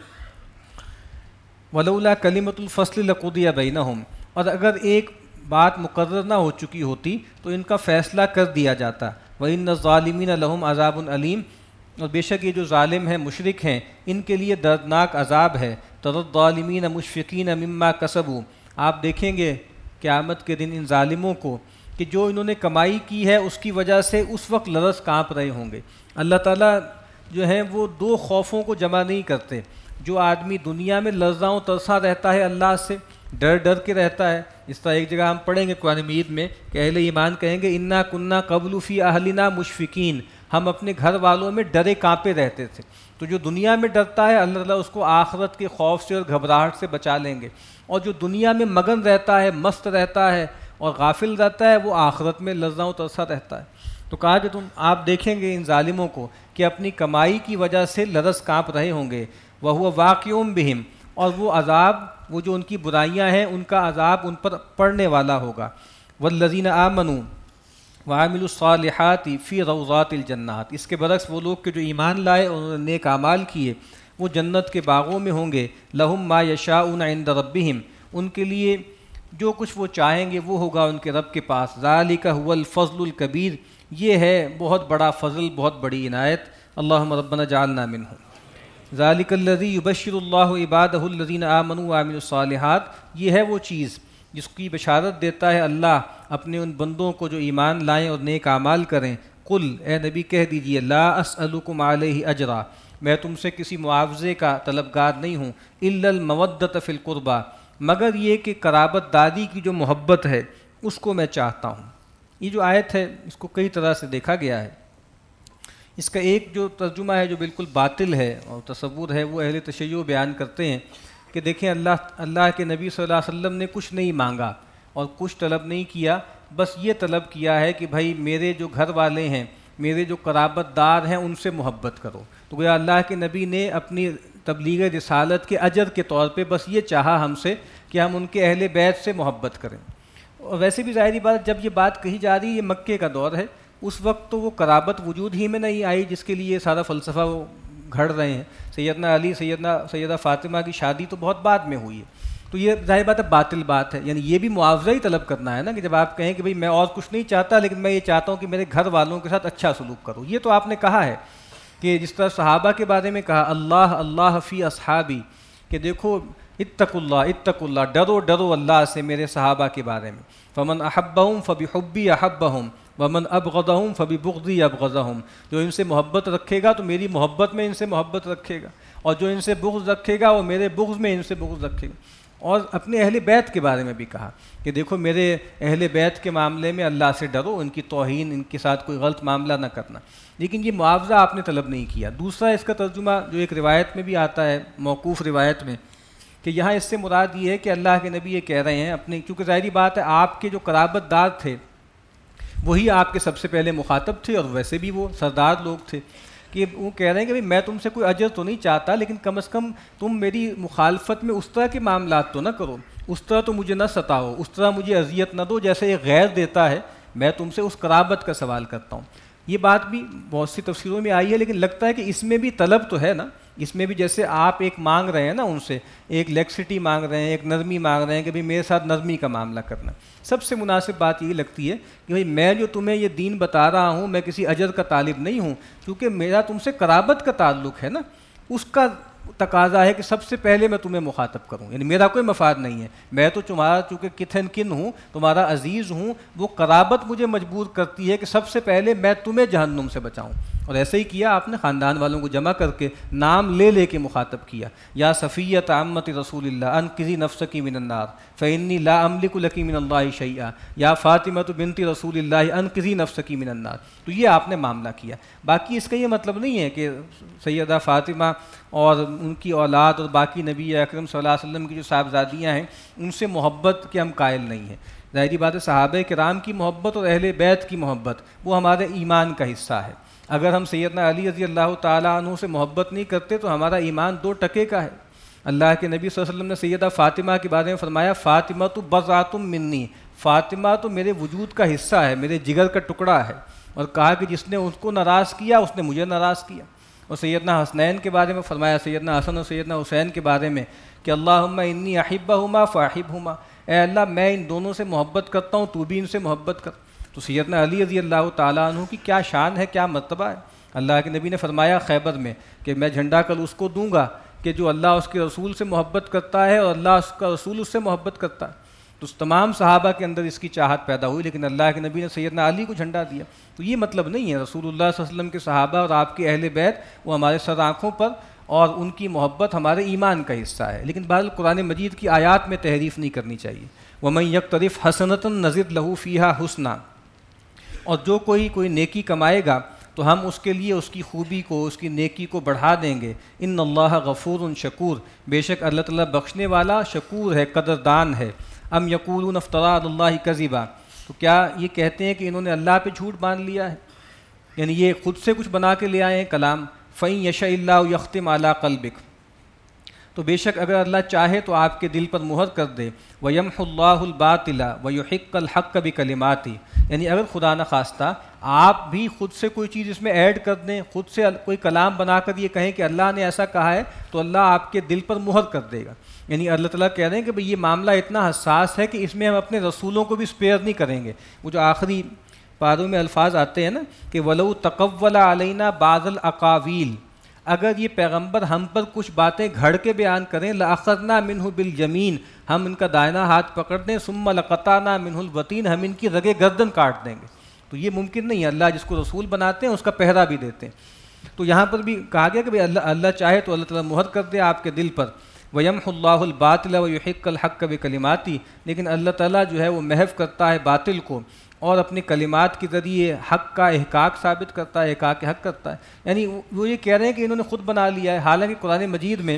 ولولا کلمۃ الفصل لقضی بینہم، اور اگر ایک بات مقرر نہ ہو چکی ہوتی تو ان کا فیصلہ کر دیا جاتا۔ وَإِنَّ الظَّالِمِينَ لَهُمْ عَذَابٌ أَلِيمٌ، اور بے شک یہ جو ظالم ہیں، مشرک ہیں، ان کے لیے دردناک عذاب ہے۔ تَرَى الظَّالِمِينَ مُشْفِقِينَ مِمَّا كَسَبُوا، آپ دیکھیں گے قیامت کے دن ان ظالموں کو کہ جو انہوں نے کمائی کی ہے اس کی وجہ سے اس وقت لرز کانپ رہے ہوں گے۔ اللہ تعالیٰ جو ہیں وہ دو خوفوں کو جمع نہیں کرتے۔ جو آدمی دنیا میں لرزاں و ترساں رہتا ہے اللہ سے، ڈر ڈر کے رہتا ہے، اس طرح ایک جگہ ہم پڑھیں گے قرآن مجید میں کہ اہل ایمان کہیں گے انا کننا قبل فی اہلنا مشفقین، ہم اپنے گھر والوں میں ڈرے کانپے رہتے تھے۔ تو جو دنیا میں ڈرتا ہے اللہ تعالیٰ اس کو آخرت کے خوف سے اور گھبراہٹ سے بچا لیں گے، اور جو دنیا میں مگن رہتا ہے، مست رہتا ہے اور غافل رہتا ہے، وہ آخرت میں لرزاں و ترسا رہتا ہے۔ تو کہا کہ تم آپ دیکھیں گے ان ظالموں کو کہ اپنی کمائی کی وجہ سے لرز کانپ رہے ہوں گے۔ وَهُوَ وَاقِعٌ بِهِمْ، اور وہ عذاب، وہ جو ان کی برائیاں ہیں ان کا عذاب ان پر پڑنے والا ہوگا۔ وَالَّذِينَ آمَنُوا وَعَمِلُوا الصَّالِحَاتِ فِي رَوْضَاتِ الْجَنَّاتِ، اس کے برعکس وہ لوگ کہ جو ایمان لائے اور انہوں نے نیک اعمال کیے وہ جنت کے باغوں میں ہوں گے۔ لَهُم مَا يَشَاءُونَ عِندَ رَبِّهِمْ، ان کے لیے جو کچھ وہ چاہیں گے وہ ہوگا ان کے رب کے پاس۔ ذَلِكَ هُوَ الْفَضْلُ الْكَبِيرُ، یہ ہے بہت بڑا فضل، بہت بڑی عنایت۔ اللہم ربنا جعلنا منہم۔ ذالک الذی یبشر اللہ عبادہ الذین آمنوا وعملوا الصالحات، یہ ہے وہ چیز جس کی بشارت دیتا ہے اللہ اپنے ان بندوں کو جو ایمان لائیں اور نیک اعمال کریں۔ قل، اے نبی کہہ دیجئے، لا اسألکم علیہ اجرا، میں تم سے کسی معاوضے کا طلبگار نہیں ہوں، الا المودۃ فی القربى، مگر یہ کہ قرابت دادی کی جو محبت ہے اس کو میں چاہتا ہوں۔ یہ جو آیت ہے اس کو کئی طرح سے دیکھا گیا ہے۔ اس کا ایک جو ترجمہ ہے جو بالکل باطل ہے اور تصور ہے، وہ اہل تشیع بیان کرتے ہیں کہ دیکھیں اللہ اللہ کے نبی صلی اللہ علیہ وسلم نے کچھ نہیں مانگا اور کچھ طلب نہیں کیا، بس یہ طلب کیا ہے کہ بھائی میرے جو گھر والے ہیں، میرے جو قرابت دار ہیں، ان سے محبت کرو۔ تو گویا اللہ کے نبی نے اپنی تبلیغ رسالت کے اجر کے طور پہ بس یہ چاہا ہم سے کہ ہم ان کے اہل بیت سے محبت کریں۔ اور ویسے بھی ظاہری بات، جب یہ بات کہی جا رہی ہے، یہ مکے کا دور ہے، اس وقت تو وہ قرابت وجود ہی میں نہیں آئی جس کے لیے یہ سارا فلسفہ وہ گھڑ رہے ہیں۔ سیدنا علی، سیدنا سیدہ فاطمہ کی شادی تو بہت بعد میں ہوئی ہے، تو یہ ظاہر بات ہے باطل بات ہے، یعنی یہ بھی معاوضہ ہی طلب کرنا ہے نا، کہ جب آپ کہیں کہ بھئی میں اور کچھ نہیں چاہتا لیکن میں یہ چاہتا ہوں کہ میرے گھر والوں کے ساتھ اچھا سلوک کرو۔ یہ تو آپ نے کہا ہے کہ جس طرح صحابہ کے بارے میں کہا اللہ اللہ فی اصحابی، کہ دیکھو اتقوا اللہ اتقوا اللہ، ڈرو ڈرو اللہ سے میرے صحابہ کے بارے میں۔ فمن احبہم فبحبی احبہم ومن ابغضہم فببغضی ابغضہم، جو ان سے محبت رکھے گا تو میری محبت میں ان سے محبت رکھے گا، اور جو ان سے بغض رکھے گا وہ میرے بغض میں ان سے بغض رکھے گا۔ اور اپنے اہل بیت کے بارے میں بھی کہا کہ دیکھو میرے اہل بیت کے معاملے میں اللہ سے ڈرو، ان کی توہین، ان کے ساتھ کوئی غلط معاملہ نہ کرنا، لیکن یہ معاوضہ آپ نے طلب نہیں کیا۔ دوسرا اس کا ترجمہ جو ایک روایت میں بھی آتا ہے، موقوف روایت میں، کہ یہاں اس سے مراد یہ ہے کہ اللہ کے نبی یہ کہہ رہے ہیں اپنے، کیونکہ ظاہری بات ہے آپ کے جو قرابت دار تھے وہی آپ کے سب سے پہلے مخاطب تھے، اور ویسے بھی وہ سردار لوگ تھے، کہ وہ کہہ رہے ہیں کہ بھئی میں تم سے کوئی اجر تو نہیں چاہتا، لیکن کم از کم تم میری مخالفت میں اس طرح کے معاملات تو نہ کرو، اس طرح تو مجھے نہ ستاؤ، اس طرح مجھے اذیت نہ دو جیسے ایک غیر دیتا ہے، میں تم سے اس قرابت کا سوال کرتا ہوں۔ یہ بات بھی بہت سی تفسیروں میں آئی ہے، لیکن لگتا ہے کہ اس میں بھی طلب تو ہے نا، اس میں بھی جیسے آپ ایک مانگ رہے ہیں نا ان سے، ایک لیکسٹی مانگ رہے ہیں، ایک نرمی مانگ رہے ہیں کہ بھئی میرے ساتھ نرمی کا معاملہ کرنا۔ سب سے مناسب بات یہ لگتی ہے کہ بھئی میں جو تمہیں یہ دین بتا رہا ہوں، میں کسی اجر کا طالب نہیں ہوں، کیونکہ میرا تم سے قرابت کا تعلق ہے نا، اس کا تقاضا ہے کہ سب سے پہلے میں تمہیں مخاطب کروں، یعنی میرا کوئی مفاد نہیں ہے، میں تو تمہارا چونکہ کتھن کن ہوں، تمہارا عزیز ہوں، وہ قرابت مجھے مجبور کرتی ہے کہ سب سے پہلے میں تمہیں جہنم سے بچاؤں۔ اور ایسے ہی کیا آپ نے، خاندان والوں کو جمع کر کے نام لے لے کے مخاطب کیا، یا صفیۃ عمۃ رسول اللہ انقذی نفسک من النار فإنی لا املک لک من اللہ شیئا، یا فاطمۃ بنت رسول اللہ انقذی نفسک من النار۔ تو یہ آپ نے معاملہ کیا۔ باقی اس کا یہ مطلب نہیں ہے کہ سیدہ فاطمہ اور ان کی اولاد اور باقی نبی اکرم صلی اللہ علیہ وسلم کی جو صاحبزادیاں ہیں ان سے محبت کے ہم قائل نہیں ہیں۔ ظاہری بات ہے صحابہ کرام کی محبت اور اہل بیت کی محبت وہ ہمارے ایمان کا حصہ ہے۔ اگر ہم سیدنا علی رضی اللہ تعالیٰ عنہ سے محبت نہیں کرتے تو ہمارا ایمان دو ٹکے کا ہے۔ اللہ کے نبی صلی اللہ علیہ وسلم نے سیدہ فاطمہ کے بارے میں فرمایا فاطمہ تو بضعۃ منی، فاطمہ تو میرے وجود کا حصہ ہے، میرے جگر کا ٹکڑا ہے، اور کہا کہ جس نے اس کو ناراض کیا اس نے مجھے ناراض کیا۔ اور سیدنا حسنین کے بارے میں فرمایا، سیدنا حسن اور سیدنا حسین کے بارے میں کہ اللہم انی احبہما فاحبہما، اے اللہ میں ان دونوں سے محبت کرتا ہوں، تو بھی ان سے محبت کر۔ تو سیدنا علی رضی اللہ تعالیٰ عنہ کی کیا شان ہے، کیا مرتبہ ہے۔ اللہ کے نبی نے فرمایا خیبر میں کہ میں جھنڈا کل اس کو دوں گا کہ جو اللہ اس کے رسول سے محبت کرتا ہے اور اللہ اس کا رسول اس سے محبت کرتا ہے۔ تو تمام صحابہ کے اندر اس کی چاہت پیدا ہوئی، لیکن اللہ کے نبی نے سیدنا علی کو جھنڈا دیا۔ تو یہ مطلب نہیں ہے، رسول اللہ صلی اللہ علیہ وسلم کے صحابہ اور آپ کے اہل بیت وہ ہمارے سر آنکھوں پر، اور ان کی محبت ہمارے ایمان کا حصہ ہے، لیکن بہرحال قرآن مجید کی آیات میں تحریف نہیں کرنی چاہیے۔ وَمَن يَقْتَرِفْ حَسَنَةً نَزِدْ لَهُ فِيهَا حُسْنًا، اور جو کوئی کوئی نیکی کمائے گا تو ہم اس کے لیے اس کی خوبی کو، اس کی نیکی کو بڑھا دیں گے۔ ان اللہ غفور شکور، بے شک اللہ تعالیٰ بخشنے والا شکور ہے، قدردان ہے۔ ام یقولون افترا علی اللہ کذبا، تو کیا یہ کہتے ہیں کہ انہوں نے اللہ پہ جھوٹ باندھ لیا ہے، یعنی یہ خود سے کچھ بنا کے لے آئے ہیں کلام۔ فَإِن يَشَإِ اللَّهُ يَخْتِمْ عَلَىٰ قَلْبِكَ، تو بے شک اگر اللہ چاہے تو آپ کے دل پر مہر کر دے۔ وَيَمْحُ اللَّهُ الْبَاطِلَ وَيُحِقَّ الْحَقَّ بِكَلِمَاتِهِ، یعنی اگر خدا نخواستہ آپ بھی خود سے کوئی چیز اس میں ایڈ کر دیں، خود سے کوئی کلام بنا کر یہ کہیں کہ اللہ نے ایسا کہا ہے، تو اللہ آپ کے دل پر مہر کر دے گا۔ یعنی اللہ تعالیٰ کہہ رہے ہیں کہ بھئی یہ معاملہ اتنا حساس ہے کہ اس میں ہم اپنے رسولوں کو بھی اسپیئر نہیں کریں گے۔ وہ جو آخری پاروں میں الفاظ آتے ہیں نا کہ وَلَوْ تَقَوَّلَ عَلَيْنَا بَعْضَ الْأَقَاوِيلِ، اگر یہ پیغمبر ہم پر کچھ باتیں گھڑ کے بیان کریں، لَأَخَذْنَا مِنْهُ بِالْيَمِينِ، ہم ان کا دائنا ہاتھ پکڑ دیں، ثُمَّ لَقَطَعْنَا مِنْهُ الْوَتِينَ، ہم ان کی رگے گردن کاٹ دیں گے۔ تو یہ ممکن نہیں ہے، اللہ جس کو رسول بناتے ہیں اس کا پہرا بھی دیتے ہیں۔ تو یہاں پر بھی کہا گیا کہ بھئی اللہ اللہ چاہے تو اللہ تعالیٰ مہر کر دے آپ کے دل پر۔ وَيَمْحُ اللَّهُ الْبَاطِلَ وَيُحِقَّ الْحَقَّ بِكَلِمَاتِهِ، لیکن اللہ تعالیٰ جو ہے وہ محو کرتا ہے باطل کو اور اپنے کلمات کے ذریعے حق کا احقاق ثابت کرتا ہے، احقاق حق کرتا ہے۔ یعنی وہ یہ کہہ رہے ہیں کہ انہوں نے خود بنا لیا ہے، حالانکہ قرآن مجید میں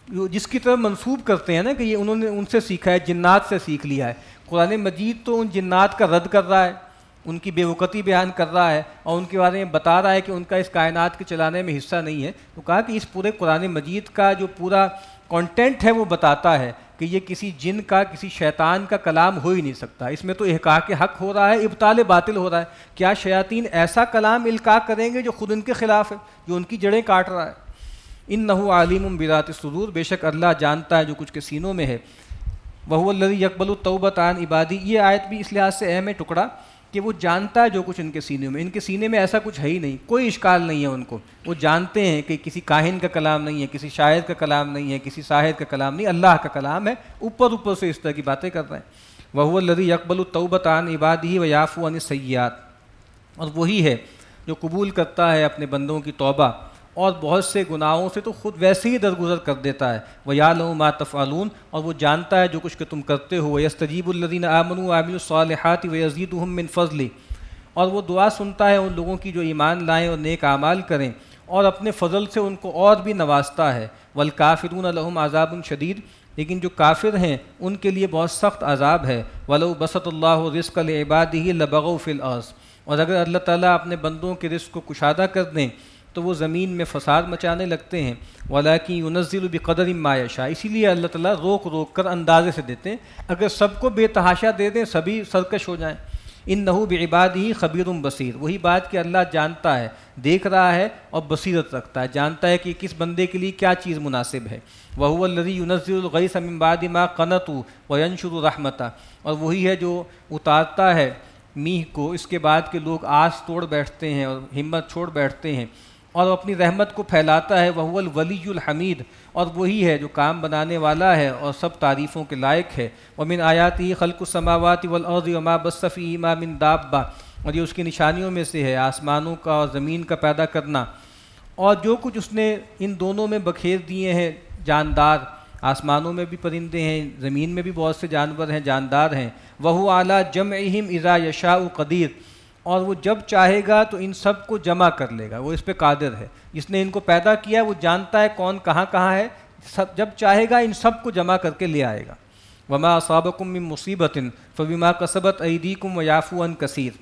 جس کی طرف منسوب کرتے ہیں نا کہ یہ انہوں نے ان سے سیکھا ہے، جنات سے سیکھ لیا ہے۔ قرآن مجید تو ان جنات کا رد کر رہا ہے، ان کی بے وقتی بیان کر رہا ہے اور ان کے بارے میں بتا رہا ہے کہ ان کا اس کائنات کے چلانے میں حصہ نہیں ہے۔ تو کہا کہ اس پورے قرآن مجید کا جو پورا کانٹینٹ ہے وہ بتاتا ہے کہ یہ کسی جن کا، کسی شیطان کا کلام ہو ہی نہیں سکتا۔ اس میں تو احقاق حق ہو رہا ہے، ابطال باطل ہو رہا ہے۔ کیا شیاطین ایسا کلام القاء کریں گے جو خود ان کے خلاف ہے، جو ان کی جڑیں کاٹ رہا ہے؟ انہ علیم بذات الصدور، بے شک اللہ جانتا ہے جو کچھ کے سینوں میں ہے۔ وہو الذی یقبل التوبۃ عن عبادی، یہ آیت بھی اس لحاظ سے اہم ہے ٹکڑا کہ وہ جانتا ہے جو کچھ ان کے سینے میں، ان کے سینے میں ایسا کچھ ہے ہی نہیں، کوئی اشکال نہیں ہے ان کو، وہ جانتے ہیں کہ کسی کاہن کا کلام نہیں ہے، کسی شاعر کا کلام نہیں ہے، کسی ساحر کا کلام نہیں، اللہ کا کلام ہے، اوپر اوپر سے اس طرح کی باتیں کر رہے ہیں۔ وہو الذی یقبل التوبۃ عن عبادہ ویعفو عن السیئات، اور وہی ہے جو قبول کرتا ہے اپنے بندوں کی توبہ اور بہت سے گناہوں سے تو خود ویسے ہی درگزر کر دیتا ہے۔ وَيَعْلَمُ مَا تَفْعَلُونَ، اور وہ جانتا ہے جو کچھ کہ تم کرتے ہو۔ وَيَسْتَجِيبُ الَّذِينَ آمَنُوا وَعَمِلُوا الصَّالِحَاتِ وَيَزِيدُهُم مِّن فَضْلِهِ، اور وہ دعا سنتا ہے ان لوگوں کی جو ایمان لائیں اور نیک اعمال کریں اور اپنے فضل سے ان کو اور بھی نوازتا ہے۔ وَالْكَافِرُونَ لَهُمْ عَذَابٌ شَدِيدٌ، لیکن جو کافر ہیں ان کے لیے بہت سخت عذاب ہے۔ وَلَوْ بَسَطَ اللَّهُ الرِّزْقَ لِعِبَادِهِ لَبَغَوْا فِي الْأَرْضِ، اور اگر اللہ تعالیٰ اپنے بندوں کے رزق کو کشادہ کر دیں تو وہ زمین میں فساد مچانے لگتے ہیں۔ وَلَٰكِن يُنَزِّلُ بِقَدَرٍ مَّا يَشَاءُ، اسی لیے اللہ تعالیٰ روک روک کر اندازے سے دیتے ہیں، اگر سب کو بے تحاشا دے دیں سبھی سرکش ہو جائیں۔ اِنَّهُ بِعِبَادِهِ خَبِيرٌ بَصِيرٌ، وہی بات کہ اللہ جانتا ہے، دیکھ رہا ہے اور بصیرت رکھتا ہے، جانتا ہے کہ کس بندے کے لیے کیا چیز مناسب ہے۔ وَهُوَ الَّذِي يُنَزِّلُ الْغَيْثَ مِن بَعْدِ مَا قَنَطُوا وَيَنشُرُ رَحْمَتَهُ، اور وہی ہے جو اتارتا ہے میہ کو اس کے بعد کہ لوگ آس توڑ بیٹھتے ہیں اور ہمت چھوڑ بیٹھتے ہیں، اور اپنی رحمت کو پھیلاتا ہے۔ وَهُوَ الْوَلِيُّ الْحَمِيدُ، اور وہی ہے جو کام بنانے والا ہے اور سب تعریفوں کے لائق ہے۔ وَمِنْ آیَاتِهِ خَلْقُ السَّمَاوَاتِ وَالْأَرْضِ وَمَا بَثَّ فِيهِمَا مِنْ دَابَّةٍ، اور یہ اس کی نشانیوں میں سے ہے آسمانوں کا اور زمین کا پیدا کرنا، اور جو کچھ اس نے ان دونوں میں بکھیر دیے ہیں جاندار، آسمانوں میں بھی پرندے ہیں، زمین میں بھی بہت سے جانور ہیں جاندار ہیں۔ وَهُوَ عَلَىٰ جَمْعِهِمْ إِذَا يَشَاءُ قَدِيرٌ، اور وہ جب چاہے گا تو ان سب کو جمع کر لے گا، وہ اس پہ قادر ہے، جس نے ان کو پیدا کیا ہے وہ جانتا ہے کون کہاں کہاں ہے، سب جب چاہے گا ان سب کو جمع کر کے لے آئے گا۔ وَمَا أَصَابَكُم مِّن مُّصِيبَةٍ فَبِمَا كَسَبَتْ أَيْدِيكُمْ وَيَعْفُو عَن كَثِيرٍ،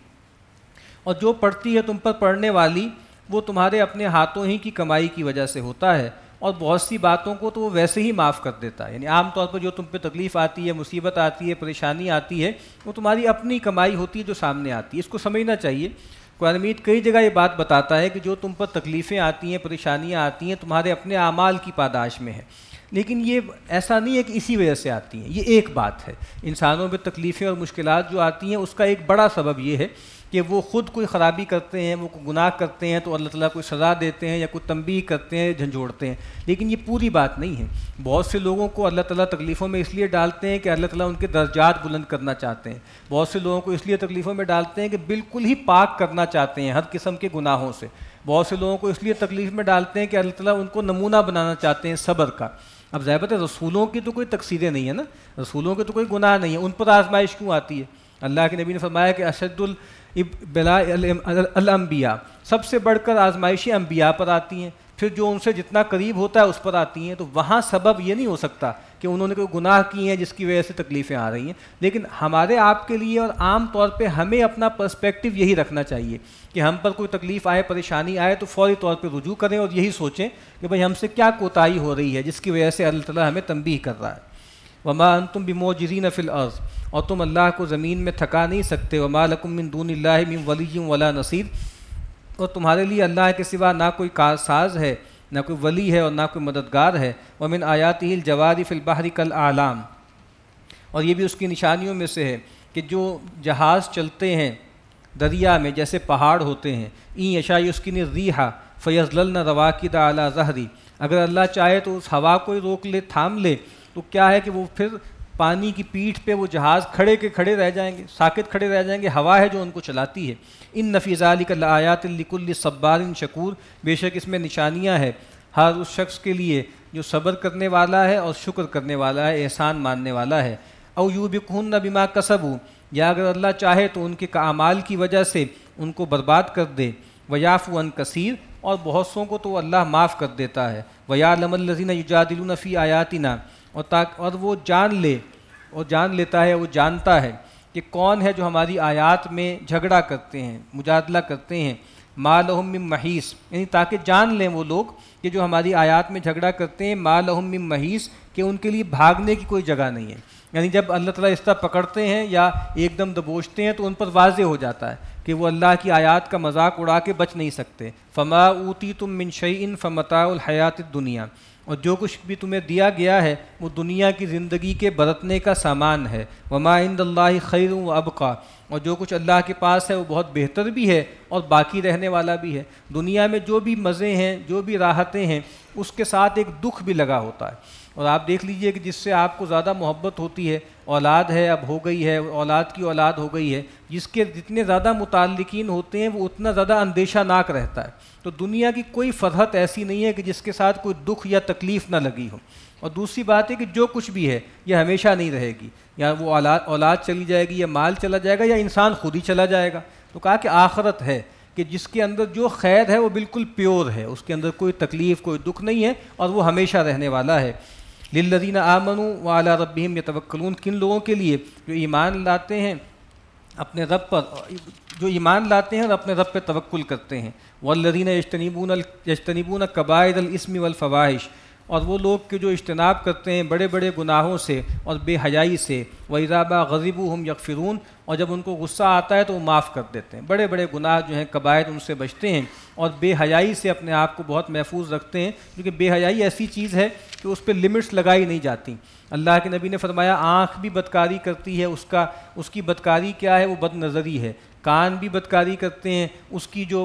اور جو پڑتی ہے تم پر پڑنے والی وہ تمہارے اپنے ہاتھوں ہی کی کمائی کی وجہ سے ہوتا ہے، اور بہت سی باتوں کو تو وہ ویسے ہی معاف کر دیتا ہے۔ یعنی عام طور پر جو تم پہ تکلیف آتی ہے، مصیبت آتی ہے، پریشانی آتی ہے، وہ تمہاری اپنی کمائی ہوتی ہے جو سامنے آتی ہے، اس کو سمجھنا چاہیے۔ قرآن مجید کئی جگہ یہ بات بتاتا ہے کہ جو تم پر تکلیفیں آتی ہیں، پریشانیاں آتی ہیں، تمہارے اپنے اعمال کی پاداش میں ہے، لیکن یہ ایسا نہیں ہے کہ اسی وجہ سے آتی ہیں، یہ ایک بات ہے۔ انسانوں پہ تکلیفیں اور مشکلات جو آتی ہیں اس کا ایک بڑا سبب یہ ہے کہ وہ خود کوئی خرابی کرتے ہیں، وہ کوئی گناہ کرتے ہیں تو اللہ تعالیٰ کوئی سزا دیتے ہیں یا کوئی تنبیہ کرتے ہیں، جھنجھوڑتے ہیں، لیکن یہ پوری بات نہیں ہے۔ بہت سے لوگوں کو اللہ تعالیٰ تکلیفوں میں اس لیے ڈالتے ہیں کہ اللہ تعالیٰ ان کے درجات بلند کرنا چاہتے ہیں، بہت سے لوگوں کو اس لیے تکلیفوں میں ڈالتے ہیں کہ بالکل ہی پاک کرنا چاہتے ہیں ہر قسم کے گناہوں سے، بہت سے لوگوں کو اس لیے تکلیف میں ڈالتے ہیں کہ اللہ تعالیٰ ان کو نمونہ بنانا چاہتے ہیں صبر کا۔ اب ظاہر ہے رسولوں کی تو کوئی تقصیریں نہیں ہیں نا، رسولوں کے تو کوئی گناہ نہیں ہے، ان پر آزمائش کیوں آتی ہے؟ اللہ کے نبی نے فرمایا کہ اشد البلاء الانبیاء، سب سے بڑھ کر آزمائشیں انبیاء پر آتی ہیں، پھر جو ان سے جتنا قریب ہوتا ہے اس پر آتی ہیں، تو وہاں سبب یہ نہیں ہو سکتا کہ انہوں نے کوئی گناہ کیے ہیں جس کی وجہ سے تکلیفیں آ رہی ہیں۔ لیکن ہمارے آپ کے لیے اور عام طور پہ ہمیں اپنا پرسپیکٹو یہی رکھنا چاہیے کہ ہم پر کوئی تکلیف آئے، پریشانی آئے تو فوری طور پہ رجوع کریں اور یہی سوچیں کہ بھئی ہم سے کیا کوتاہی ہو رہی ہے جس کی وجہ سے اللہ تعالیٰ ہمیں تنبیہ کر رہا ہے۔ وما انتم بموجزین فی الارض، اور تم اللہ کو زمین میں تھکا نہیں سکتے۔ وما لکم من دون اللہ من ولی ولا نصیر، اور تمہارے لیے اللہ کے سوا نہ کوئی کارساز ہے، نہ کوئی ولی ہے اور نہ کوئی مددگار ہے۔ ومن آیاتہ الجوار فی البحر کالاعلام، اور یہ بھی اس کی نشانیوں میں سے ہے کہ جو جہاز چلتے ہیں دریا میں جیسے پہاڑ ہوتے ہیں، این یشاء یسکن الریح فیظللن رواکد علی ظہری، اگر اللہ چاہے تو اس ہوا کو ہی روک لے، تھام لے، تو کیا ہے کہ وہ پھر پانی کی پیٹھ پہ وہ جہاز کھڑے کے کھڑے رہ جائیں گے، ساکت کھڑے رہ جائیں گے، ہوا ہے جو ان کو چلاتی ہے۔ ان فی ذلک لآیات لکل صبار شکور، بے شک اس میں نشانیاں ہیں ہر اس شخص کے لیے جو صبر کرنے والا ہے اور شکر کرنے والا ہے، احسان ماننے والا ہے۔ او یوبقہن بما کسبوا، یا اگر اللہ چاہے تو ان کے اعمال کی وجہ سے ان کو برباد کر دے۔ ویعفو عن کثیر، اور بہت سوں کو تو اللہ معاف کر دیتا ہے. وَيَعْلَمَ الَّذِينَ يُجَادِلُونَ فِي آيَاتِنَا، اور تاک اور وہ جان لے اور جان لیتا ہے، وہ جانتا ہے کہ کون ہے جو ہماری آیات میں جھگڑا کرتے ہیں، مجادلہ کرتے ہیں. مَا لَهُم مِّن مَّحِيصٍ، یعنی تاکہ جان لیں وہ لوگ کہ جو ہماری آیات میں جھگڑا کرتے ہیں، مَا لَهُم مِّن مَّحِيصٍ، کہ ان کے لیے بھاگنے کی کوئی جگہ نہیں ہے. یعنی جب اللہ تعالیٰ اس طرح پکڑتے ہیں یا ایک دم دبوچتے ہیں تو ان پر واضح ہو جاتا ہے کہ وہ اللہ کی آیات کا مذاق اڑا کے بچ نہیں سکتے. فما اوتیتم من شیء فمتاع الحیات الدنیا، اور جو کچھ بھی تمہیں دیا گیا ہے وہ دنیا کی زندگی کے برتنے کا سامان ہے. وما عند اللہ خیر و ابقی، اور جو کچھ اللہ کے پاس ہے وہ بہت بہتر بھی ہے اور باقی رہنے والا بھی ہے. دنیا میں جو بھی مزے ہیں، جو بھی راحتیں ہیں، اس کے ساتھ ایک دکھ بھی لگا ہوتا ہے. اور آپ دیکھ لیجئے کہ جس سے آپ کو زیادہ محبت ہوتی ہے، اولاد ہے اب ہو گئی ہے، اولاد کی اولاد ہو گئی ہے، جس کے جتنے زیادہ متعلقین ہوتے ہیں وہ اتنا زیادہ اندیشہ ناک رہتا ہے. تو دنیا کی کوئی فرحت ایسی نہیں ہے کہ جس کے ساتھ کوئی دکھ یا تکلیف نہ لگی ہو. اور دوسری بات ہے کہ جو کچھ بھی ہے یہ ہمیشہ نہیں رہے گی، یا وہ اولاد اولاد چلی جائے گی، یا مال چلا جائے گا، یا انسان خود ہی چلا جائے گا. تو کہا کہ آخرت ہے کہ جس کے اندر جو خیر ہے وہ بالکل پیور ہے، اس کے اندر کوئی تکلیف کوئی دکھ نہیں ہے، اور وہ ہمیشہ رہنے والا ہے. للذین آمنوا وعلی ربہم یتوکلون، کن لوگوں کے لیے جو ایمان لاتے ہیں اپنے رب پر، جو ایمان لاتے ہیں اور اپنے رب پہ توکل کرتے ہیں. والذین یجتنبون یجتنبون کبائر الاثم والفواحش، اور وہ لوگ کہ جو اجتناب کرتے ہیں بڑے بڑے گناہوں سے اور بے حیائی سے. وَإِذَا مَا غَضِبُوا هُمْ يَغْفِرُونَ، اور جب ان کو غصہ آتا ہے تو وہ معاف کر دیتے ہیں. بڑے بڑے گناہ جو ہیں کبائر ان سے بچتے ہیں، اور بے حیائی سے اپنے آپ کو بہت محفوظ رکھتے ہیں، کیونکہ بے حیائی ایسی چیز ہے کہ اس پہ لمٹس لگائی نہیں جاتی. اللہ کے نبی نے فرمایا آنکھ بھی بدکاری کرتی ہے، اس کا اس کی بدکاری کیا ہے؟ وہ بد نظری ہے. کان بھی بدکاری کرتے ہیں، اس کی جو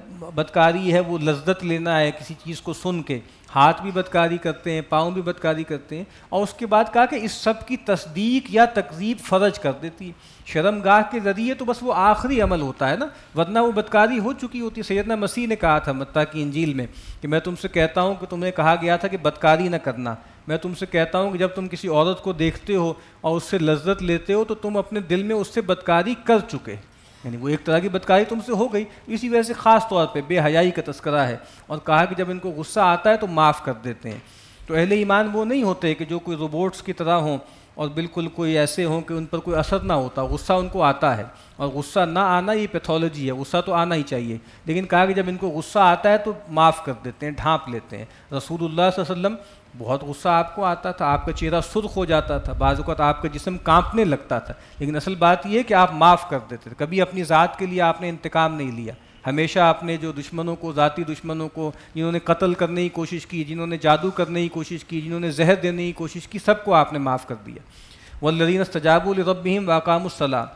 بدکاری ہے وہ لذت لینا ہے کسی چیز کو سن کے. ہاتھ بھی بدکاری کرتے ہیں، پاؤں بھی بدکاری کرتے ہیں. اور اس کے بعد کہا کہ اس سب کی تصدیق یا تکذیب فرج کر دیتی ہے. شرم گاہ کے ذریعے تو بس وہ آخری عمل ہوتا ہے نا، ورنہ وہ بدکاری ہو چکی ہوتی. سیدنا مسیح نے کہا تھا متی کی انجیل میں کہ میں تم سے کہتا ہوں کہ تمہیں کہا گیا تھا کہ بدکاری نہ کرنا. میں تم سے کہتا ہوں کہ جب تم کسی عورت کو دیکھتے ہو اور اس سے لذت لیتے ہو تو تم اپنے دل میں اس سے بدکاری کر چکے، یعنی وہ ایک طرح کی بدکاری تم سے ہو گئی. اسی وجہ سے خاص طور پہ بے حیائی کا تذکرہ ہے، اور کہا کہ جب ان کو غصہ آتا ہے تو معاف کر دیتے ہیں. تو اہل ایمان وہ نہیں ہوتے کہ جو کوئی روبوٹس کی طرح ہوں اور بالکل کوئی ایسے ہوں کہ ان پر کوئی اثر نہ ہوتا. غصہ ان کو آتا ہے، اور غصہ نہ آنا یہ پیتھولوجی ہے، غصہ تو آنا ہی چاہیے. لیکن کہا کہ جب ان کو غصہ آتا ہے تو معاف کر دیتے ہیں، ڈھانپ لیتے ہیں. رسول اللہ صلی اللہ علیہ وسلم بہت غصہ آپ کو آتا تھا، آپ کا چہرہ سرخ ہو جاتا تھا، بعض اوقات آپ کا جسم کانپنے لگتا تھا، لیکن اصل بات یہ ہے کہ آپ معاف کر دیتے تھے. کبھی اپنی ذات کے لیے آپ نے انتقام نہیں لیا. ہمیشہ اپنے جو دشمنوں کو، ذاتی دشمنوں کو، جنہوں نے قتل کرنے کی کوشش کی، جنہوں نے جادو کرنے کی کوشش کی، جنہوں نے زہر دینے کی کوشش کی، سب کو آپ نے معاف کر دیا. والذین استجابوا لربہم واقاموا الصلاۃ،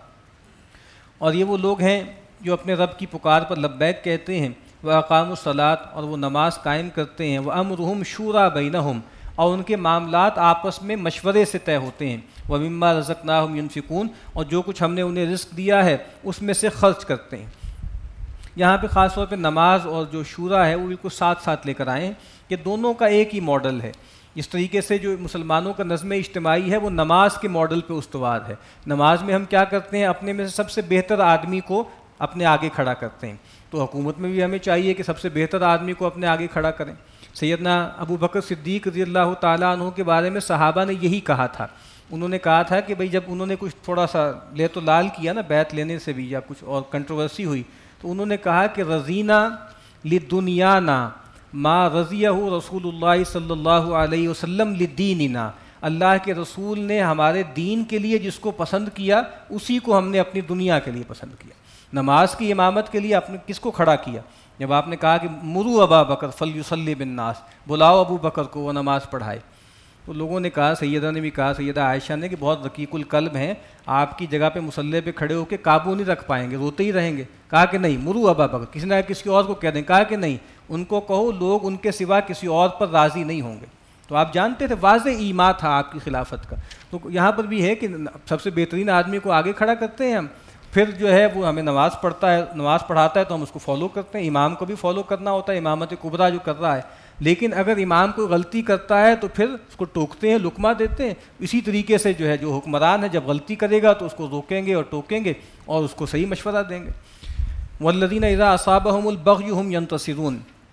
اور یہ وہ لوگ ہیں جو اپنے رب کی پکار پر لبیک کہتے ہیں. واقاموا الصلاۃ، اور وہ نماز قائم کرتے ہیں. وامرہم شورا بینہم، اور ان کے معاملات آپس میں مشورے سے طے ہوتے ہیں. ومما رزقناہم ینفقون، اور جو کچھ ہم نے انہیں رزق دیا ہے اس میں سے خرچ کرتے ہیں. یہاں پہ خاص طور پہ نماز اور جو شورا ہے وہ بالکل ساتھ ساتھ لے کر آئے ہیں کہ دونوں کا ایک ہی ماڈل ہے. اس طریقے سے جو مسلمانوں کا نظم اجتماعی ہے وہ نماز کے ماڈل پہ استوار ہے. نماز میں ہم کیا کرتے ہیں؟ اپنے میں سے سب سے بہتر آدمی کو اپنے آگے کھڑا کرتے ہیں. تو حکومت میں بھی ہمیں چاہیے کہ سب سے بہتر آدمی کو اپنے آگے کھڑا کریں. سیدنا ابو بکر صدیق رضی اللہ تعالیٰ عنہ کے بارے میں صحابہ نے یہی کہا تھا. انہوں نے کہا تھا کہ بھئی جب انہوں نے کچھ تھوڑا سا لے تو لال کیا نا بیعت لینے سے بھی، یا کچھ اور کنٹروورسی ہوئی، تو انہوں نے کہا کہ رضینا لدنیانا ما رضیہ رسول اللہ صلی اللہ علیہ وسلم لدیننا، اللہ کے رسول نے ہمارے دین کے لیے جس کو پسند کیا اسی کو ہم نے اپنی دنیا کے لیے پسند کیا. نماز کی امامت کے لیے آپ نے کس کو کھڑا کیا؟ جب آپ نے کہا کہ مرو ابا بکر فلیصلی بالناس، بلاؤ ابو بکر کو وہ نماز پڑھائے. تو لوگوں نے کہا، سیدہ نے بھی کہا، سیدہ عائشہ نے، کہ بہت رقیق القلب ہیں، آپ کی جگہ پہ مصلی پہ کھڑے ہو کے قابو نہیں رکھ پائیں گے، روتے ہی رہیں گے. کہا کہ نہیں، مرو ابا بکر، کسی نہ کسی اور کو کہہ دیں. کہا کہ نہیں، ان کو کہو لوگ ان کے سوا کسی اور پر راضی نہیں ہوں گے. تو آپ جانتے تھے واضح ایما تھا آپ کی خلافت کا. تو یہاں پر بھی ہے کہ سب سے بہترین آدمی کو آگے کھڑا کرتے ہیں ہم، پھر جو ہے وہ ہمیں نماز پڑھتا ہے نماز پڑھاتا ہے تو ہم اس کو فالو کرتے ہیں. امام کو بھی فالو کرنا ہوتا ہے، امامت کبریٰ جو کر رہا ہے. لیکن اگر امام کوئی غلطی کرتا ہے تو پھر اس کو ٹوکتے ہیں، لقمہ دیتے ہیں. اسی طریقے سے جو ہے جو حکمران ہے جب غلطی کرے گا تو اس کو روکیں گے اور ٹوکیں گے اور اس کو صحیح مشورہ دیں گے. والذین اذا اصابہم البغی ہم ینتصرون،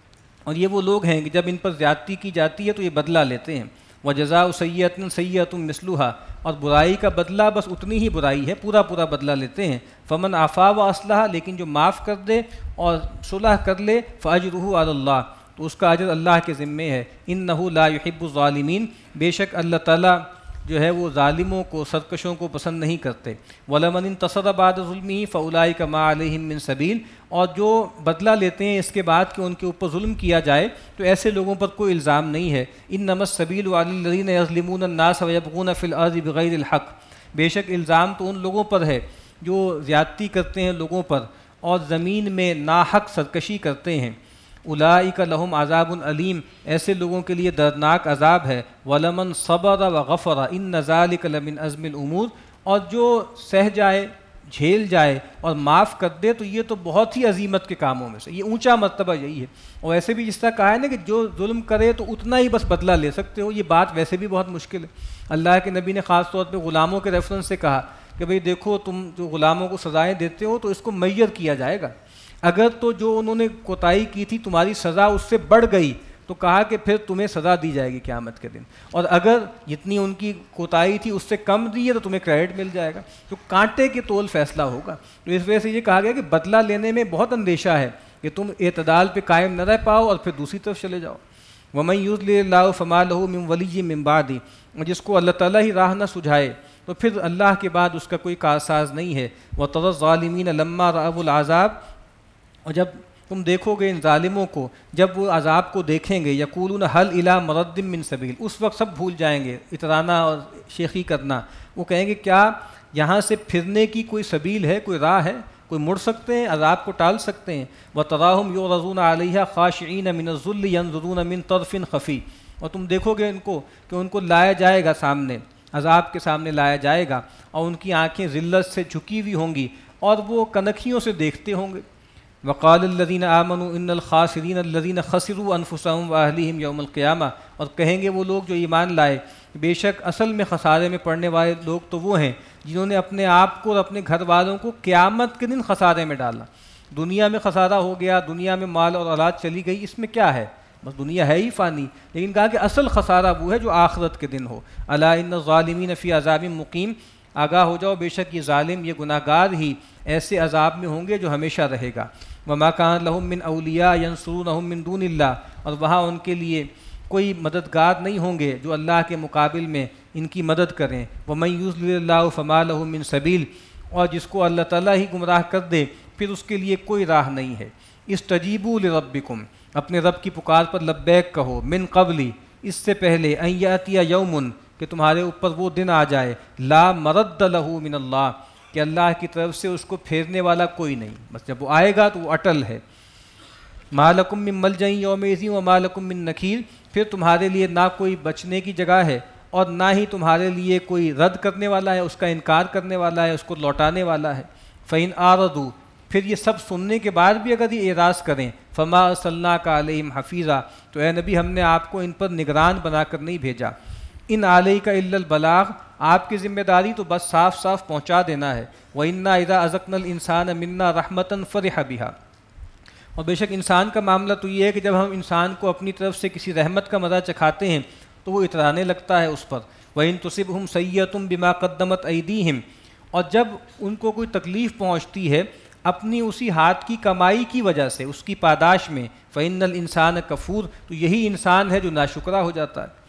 اور یہ وہ لوگ ہیں کہ جب ان پر زیادتی کی جاتی ہے تو یہ بدلہ لیتے ہیں. وجزاء سیئۃ سیئۃ مثلھا، اور برائی کا بدلہ بس اتنی ہی برائی ہے، پورا پورا بدلہ لیتے ہیں. فمن عفا و اصلح، لیکن جو معاف کر دے اور صلح کر لے، فاجرہ علی اللہ، تو اس کا اجر اللہ کے ذمے ہے. انہ لا یحب الظالمین، بے شک اللہ تعالیٰ جو ہے وہ ظالموں کو، سرکشوں کو پسند نہیں کرتے. وَلَمَنِ انتَصَرَ بَعْدَ ظُلْمِهِ فَأُولَٰئِكَ مَا عَلَيْهِم مِّن سَبِيلٍ، اور جو بدلہ لیتے ہیں اس کے بعد کہ ان کے اوپر ظلم کیا جائے تو ایسے لوگوں پر کوئی الزام نہیں ہے. إِنَّمَا السَّبِيلُ عَلَى الَّذِينَ يَظْلِمُونَ النَّاسَ وَيَبْغُونَ فِي الْأَرْضِ بِغَيْرِ الْحَقِّ، بے شک الزام تو ان لوگوں پر ہے جو زیادتی کرتے ہیں لوگوں پر اور زمین میں ناحق سرکشی کرتے ہیں. اولئک لہم عذاب علیم، ایسے لوگوں کے لیے دردناک عذاب ہے. ولمن صبر وغفر ان ذلک لمن عزم الامور، اور جو سہ جائے، جھیل جائے اور معاف کر دے تو یہ تو بہت ہی عظیمت کے کاموں میں سے، یہ اونچا مرتبہ یہی ہے. اور ویسے بھی جس طرح کہا ہے نا کہ جو ظلم کرے تو اتنا ہی بس بدلہ لے سکتے ہو، یہ بات ویسے بھی بہت مشکل ہے. اللہ کے نبی نے خاص طور پہ غلاموں کے ریفرنس سے کہا کہ بھئی دیکھو تم جو غلاموں کو سزائیں دیتے ہو تو اس کو میسر کیا جائے گا. اگر تو جو انہوں نے کوتاہی کی تھی تمہاری سزا اس سے بڑھ گئی تو کہا کہ پھر تمہیں سزا دی جائے گی قیامت کے دن، اور اگر جتنی ان کی کوتاہی تھی اس سے کم دی ہے تو تمہیں کریڈٹ مل جائے گا. تو کانٹے کے تول فیصلہ ہوگا. تو اس وجہ سے یہ کہا گیا کہ بدلہ لینے میں بہت اندیشہ ہے کہ تم اعتدال پہ قائم نہ رہ پاؤ اور پھر دوسری طرف چلے جاؤ. وَمَن يُضْلِلِ اللَّهُ فَمَا لَهُ مِن وَلِيٍّ مِّن بَعْدِهِ، اور جس کو اللہ تعالیٰ ہی راہ نہ سجھائے تو پھر اللہ کے بعد اس کا کوئی کارساز نہیں ہے. وَتَرَى الظَّالِمِينَ لَمَّا رَأَوُا الْعَذَابَ، اور جب تم دیکھو گے ان ظالموں کو جب وہ عذاب کو دیکھیں گے، یقولون حل الی مرد من سبیل، اس وقت سب بھول جائیں گے اترانا اور شیخی کرنا. وہ کہیں گے کیا یہاں سے پھرنے کی کوئی سبیل ہے، کوئی راہ ہے، کوئی مڑ سکتے ہیں، عذاب کو ٹال سکتے ہیں. وَتَرَاهُمْ يُعْرَضُونَ عَلَيْهَا خَاشِعِينَ مِنَ الذُّلِّ يَنظُرُونَ مِن طَرْفٍ خَفِيٍّ، اور تم دیکھو گے ان کو کہ ان کو لایا جائے گا سامنے، عذاب کے سامنے لایا جائے گا، اور ان کی آنکھیں ذلت سے جھکی ہوئی ہوں گی اور وہ کنکھیوں سے دیکھتے ہوں گے. وقال الذین آمنوا ان الخاسرین الذین خسروا انفسهم واہلیہم یوم القیامہ، اور کہیں گے وہ لوگ جو ایمان لائے بے شک اصل میں خسارے میں پڑنے والے لوگ تو وہ ہیں جنہوں نے اپنے آپ کو اور اپنے گھر والوں کو قیامت کے دن خسارے میں ڈالا. دنیا میں خسارہ ہو گیا، دنیا میں مال اور اولاد چلی گئی، اس میں کیا ہے، بس دنیا ہے ہی فانی. لیکن کہا کہ اصل خسارہ وہ ہے جو آخرت کے دن ہو. الا ان الظالمین فی عذاب مقیم، آگاہ ہو جاؤ بے شک یہ ظالم، یہ گناہ گار ہی ایسے عذاب میں ہوں گے جو ہمیشہ رہے گا. وما کان لہم من اولیاء ینصرونہم من دون اللہ، اور وہاں ان کے لیے کوئی مددگار نہیں ہوں گے جو اللہ کے مقابل میں ان کی مدد کریں. ومن یضلل اللہ فما لہ من سبیل، اور جس کو اللہ تعالیٰ ہی گمراہ کر دے پھر اس کے لیے کوئی راہ نہیں ہے. استجیبوا لربکم، اپنے رب کی پکار پر لبیک کہو، من قبلی، اس سے پہلے، ان یاتی یوم، کہ تمہارے اوپر وہ دن آ جائے، لا مرد لہ من اللہ، کہ اللہ کی طرف سے اس کو پھیرنے والا کوئی نہیں، بس جب وہ آئے گا تو وہ اٹل ہے. ما لکم من ملجأ یومئذ وما لکم من نکیر، پھر تمہارے لیے نہ کوئی بچنے کی جگہ ہے اور نہ ہی تمہارے لیے کوئی رد کرنے والا ہے، اس کا انکار کرنے والا ہے، اس کو لوٹانے والا ہے. فإن آرضوا، پھر یہ سب سننے کے بعد بھی اگر یہ اعراض کریں، فما ارسلناک علیہم حفیظا، تو اے نبی ہم نے آپ کو ان پر نگران بنا کر نہیں بھیجا. ان علیک الا البلاغ، آپ کی ذمہ داری تو بس صاف صاف پہنچا دینا ہے. وَإِنَّا إِذَا أَذَقْنَا الْإِنسَانَ مِنَّا رَحْمَةً فَرِحَ بِهَا، اور بے شک انسان کا معاملہ تو یہ ہے کہ جب ہم انسان کو اپنی طرف سے کسی رحمت کا مزہ چکھاتے ہیں تو وہ اترانے لگتا ہے اس پر. وَإِن تُصِبْهُمْ سَيِّئَةٌ بِمَا قَدَّمَتْ أَيْدِيهِمْ، اور جب ان کو کوئی تکلیف پہنچتی ہے اپنی اسی ہاتھ کی کمائی کی وجہ سے، اس کی پاداش میں، فَإِنَّ الْإِنسَانَ كَفُورٌ، تو یہی انسان ہے جو ناشکرا ہو جاتا ہے.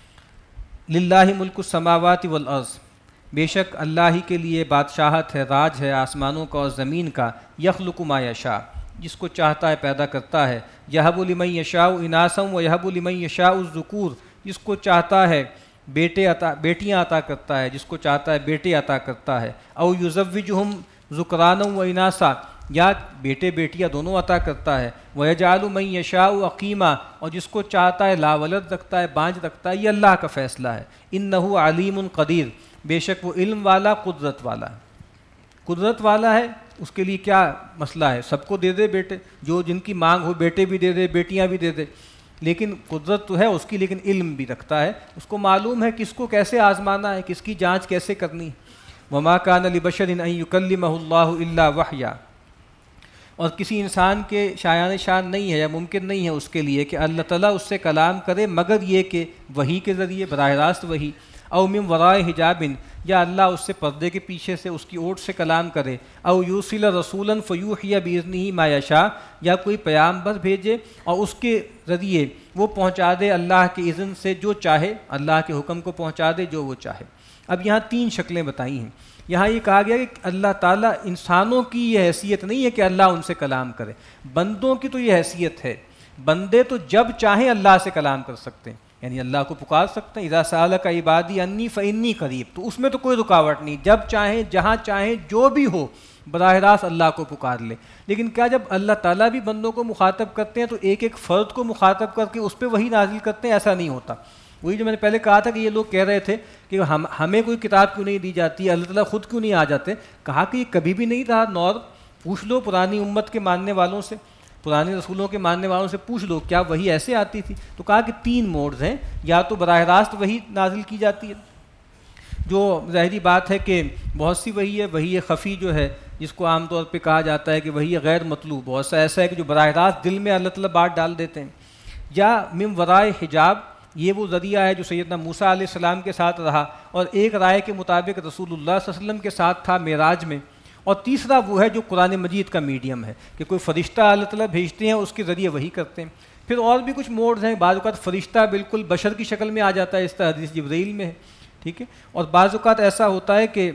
للہ ملک السماوات والارض، بے شک اللہ ہی کے لیے بادشاہت ہے، راج ہے آسمانوں کا اور زمین کا. یخلق ما یشاء، جس کو چاہتا ہے پیدا کرتا ہے. یہب لمن یشاء اناسا ویہب لمن یشاء الذکور، جس کو چاہتا ہے بیٹے عطا بیٹیاں عطا کرتا ہے، جس کو چاہتا ہے بیٹے عطا کرتا ہے. او یزوجہم ذکرانا و اناسا، یا بیٹے بیٹیاں دونوں عطا کرتا ہے. وَيَجْعَلُ مَن يَشَاءُ عَقِيمًا، اور جس کو چاہتا ہے لاولد رکھتا ہے، بانج رکھتا ہے. یہ اللہ کا فیصلہ ہے. اِنَّهُ عَلِيمٌ قدیر، بے شک وہ علم والا، قدرت والا ہے. قدرت والا ہے، اس کے لیے کیا مسئلہ ہے، سب کو دے دے بیٹے، جو جن کی مانگ ہو بیٹے بھی دے دے، بیٹیاں بھی دے دے. لیکن قدرت تو ہے اس کی، لیکن علم بھی رکھتا ہے، اس کو معلوم ہے کس کو کیسے آزمانا ہے، کس کی جانچ کیسے کرنی ہے. وَمَا كَانَ لِبَشَرٍ أَن يُكَلِّمَهُ اللَّهُ إِلَّا وَحْيًا، اور کسی انسان کے شایان شان نہیں ہے یا ممکن نہیں ہے اس کے لیے کہ اللہ تعالیٰ اس سے کلام کرے مگر یہ کہ وحی کے ذریعے، براہ راست وحی، او من ورائے حجاب، یا اللہ اس سے پردے کے پیچھے سے اس کی اوٹ سے کلام کرے، او یوصل رسولا فیوحی باذنہ ما یشاء، یا کوئی پیامبر بھیجے اور اس کے ذریعے وہ پہنچا دے اللہ کے اذن سے جو چاہے، اللہ کے حکم کو پہنچا دے جو وہ چاہے۔ اب یہاں تین شکلیں بتائی ہیں۔ یہاں یہ کہا گیا کہ اللہ تعالیٰ، انسانوں کی یہ حیثیت نہیں ہے کہ اللہ ان سے کلام کرے، بندوں کی تو یہ حیثیت ہے، بندے تو جب چاہیں اللہ سے کلام کر سکتے ہیں، یعنی اللہ کو پکار سکتے ہیں۔ اذا سألک عبادی انی فانی قریب، تو اس میں تو کوئی رکاوٹ نہیں، جب چاہیں جہاں چاہیں جو بھی ہو براہ راست اللہ کو پکار لے۔ لیکن کیا جب اللہ تعالیٰ بھی بندوں کو مخاطب کرتے ہیں تو ایک ایک فرد کو مخاطب کر کے اس پہ وہی نازل کرتے ہیں؟ ایسا نہیں ہوتا۔ وہی جو میں نے پہلے کہا تھا کہ یہ لوگ کہہ رہے تھے کہ ہم ہمیں کوئی کتاب کیوں نہیں دی جاتی، اللہ تعالیٰ خود کیوں نہیں آ جاتے؟ کہا کہ یہ کبھی بھی نہیں رہا نور، پوچھ لو پرانی امت کے ماننے والوں سے، پرانے رسولوں کے ماننے والوں سے پوچھ لو کیا وہی ایسے آتی تھی؟ تو کہا کہ تین موڈز ہیں، یا تو براہ راست وہی نازل کی جاتی ہے، جو ظاہری بات ہے کہ بہت سی وہی ہے، وہی خفی جو ہے جس کو عام طور پہ کہا جاتا ہے کہ وہی غیر مطلوب، بہت سا ایسا ہے کہ جو براہ راست دل میں اللہ تعالیٰ بات ڈال دیتے ہیں، یا من ورائے حجاب، یہ وہ ذریعہ ہے جو سیدنا موسیٰ علیہ السلام کے ساتھ رہا، اور ایک رائے کے مطابق رسول اللہ صلی اللہ علیہ وسلم کے ساتھ تھا معراج میں، اور تیسرا وہ ہے جو قرآن مجید کا میڈیم ہے کہ کوئی فرشتہ اللہ تعالیٰ بھیجتے ہیں اس کے ذریعے وہی کرتے ہیں۔ پھر اور بھی کچھ موڈز ہیں، بعض اوقات فرشتہ بالکل بشر کی شکل میں آ جاتا ہے، اس طرح حدیث جبرائیل میں ہے، ٹھیک ہے، اور بعض اوقات ایسا ہوتا ہے کہ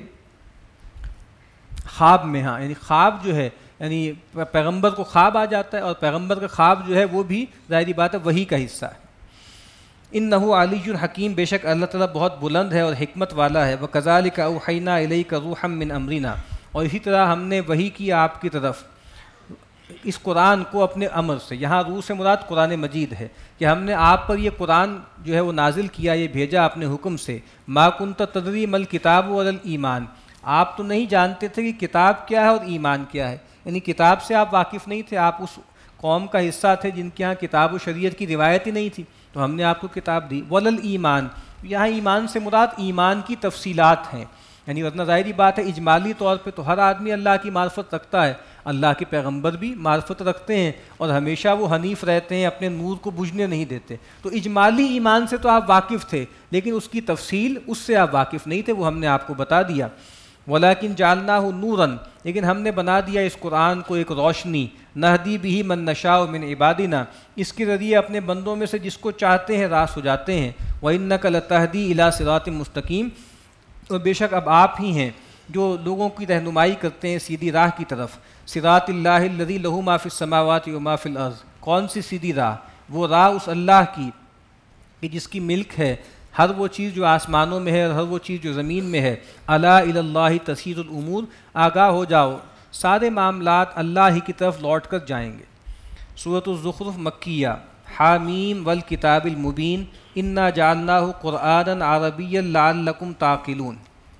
خواب میں، ہاں یعنی خواب جو ہے، یعنی پیغمبر کو خواب آ جاتا ہے، اور پیغمبر کا خواب جو ہے وہ بھی ظاہری بات ہے وہی کا حصہ ہے۔ انہ علی حکیم، بے شک اللہ تعالیٰ بہت بلند ہے اور حکمت والا ہے۔ وکذالک اوحینا الیک روحا من امرنا، اور اسی طرح ہم نے وحی کیا آپ کی طرف اس قرآن کو اپنے امر سے۔ یہاں روح سے مراد قرآن مجید ہے کہ ہم نے آپ پر یہ قرآن جو ہے وہ نازل کیا، یہ بھیجا اپنے حکم سے۔ ما کنت تدری ما الکتاب ولا الایمان، آپ تو نہیں جانتے تھے کہ کتاب کیا ہے اور ایمان کیا ہے، یعنی کتاب سے آپ واقف نہیں تھے، آپ اس قوم کا حصہ تھے جن کے ہاں کتاب و شریعت کی روایت ہی نہیں تھی، تو ہم نے آپ کو کتاب دی۔ ولا الایمان، یہاں ایمان سے مراد ایمان کی تفصیلات ہیں، یعنی ورنہ ظاہری بات ہے اجمالی طور پہ تو ہر آدمی اللہ کی معرفت رکھتا ہے، اللہ کے پیغمبر بھی معرفت رکھتے ہیں اور ہمیشہ وہ حنیف رہتے ہیں، اپنے نور کو بجھنے نہیں دیتے، تو اجمالی ایمان سے تو آپ واقف تھے، لیکن اس کی تفصیل اس سے آپ واقف نہیں تھے، وہ ہم نے آپ کو بتا دیا۔ ولیکن جعلناہ نوراً، لیکن ہم نے بنا دیا اس قرآن کو ایک روشنی، نہدی بہ من نشاء من عبادنا، اس کے ذریعے اپنے بندوں میں سے جس کو چاہتے ہیں راست ہو جاتے ہیں۔ وإنک لتہدی الی صراط مستقیم، اور بے شک اب آپ ہی ہیں جو لوگوں کی رہنمائی کرتے ہیں سیدھی راہ کی طرف۔ صراط اللہ الذی لہ ما فی السماوات و ما فی الارض، کون سی سیدھی راہ؟ وہ راہ اس اللہ کی کہ جس کی ملک ہے ہر وہ چیز جو آسمانوں میں ہے اور ہر وہ چیز جو زمین میں ہے۔ الا الی اللہ تسیر الامور، آگاہ ہو جاؤ سارے معاملات اللہ ہی کی طرف لوٹ کر جائیں گے۔ سورۃ الزخرف مکیہ۔ حامیم والکتاب المبین انا جعلناہ قرآنا عربیا لعلکم تعقلون،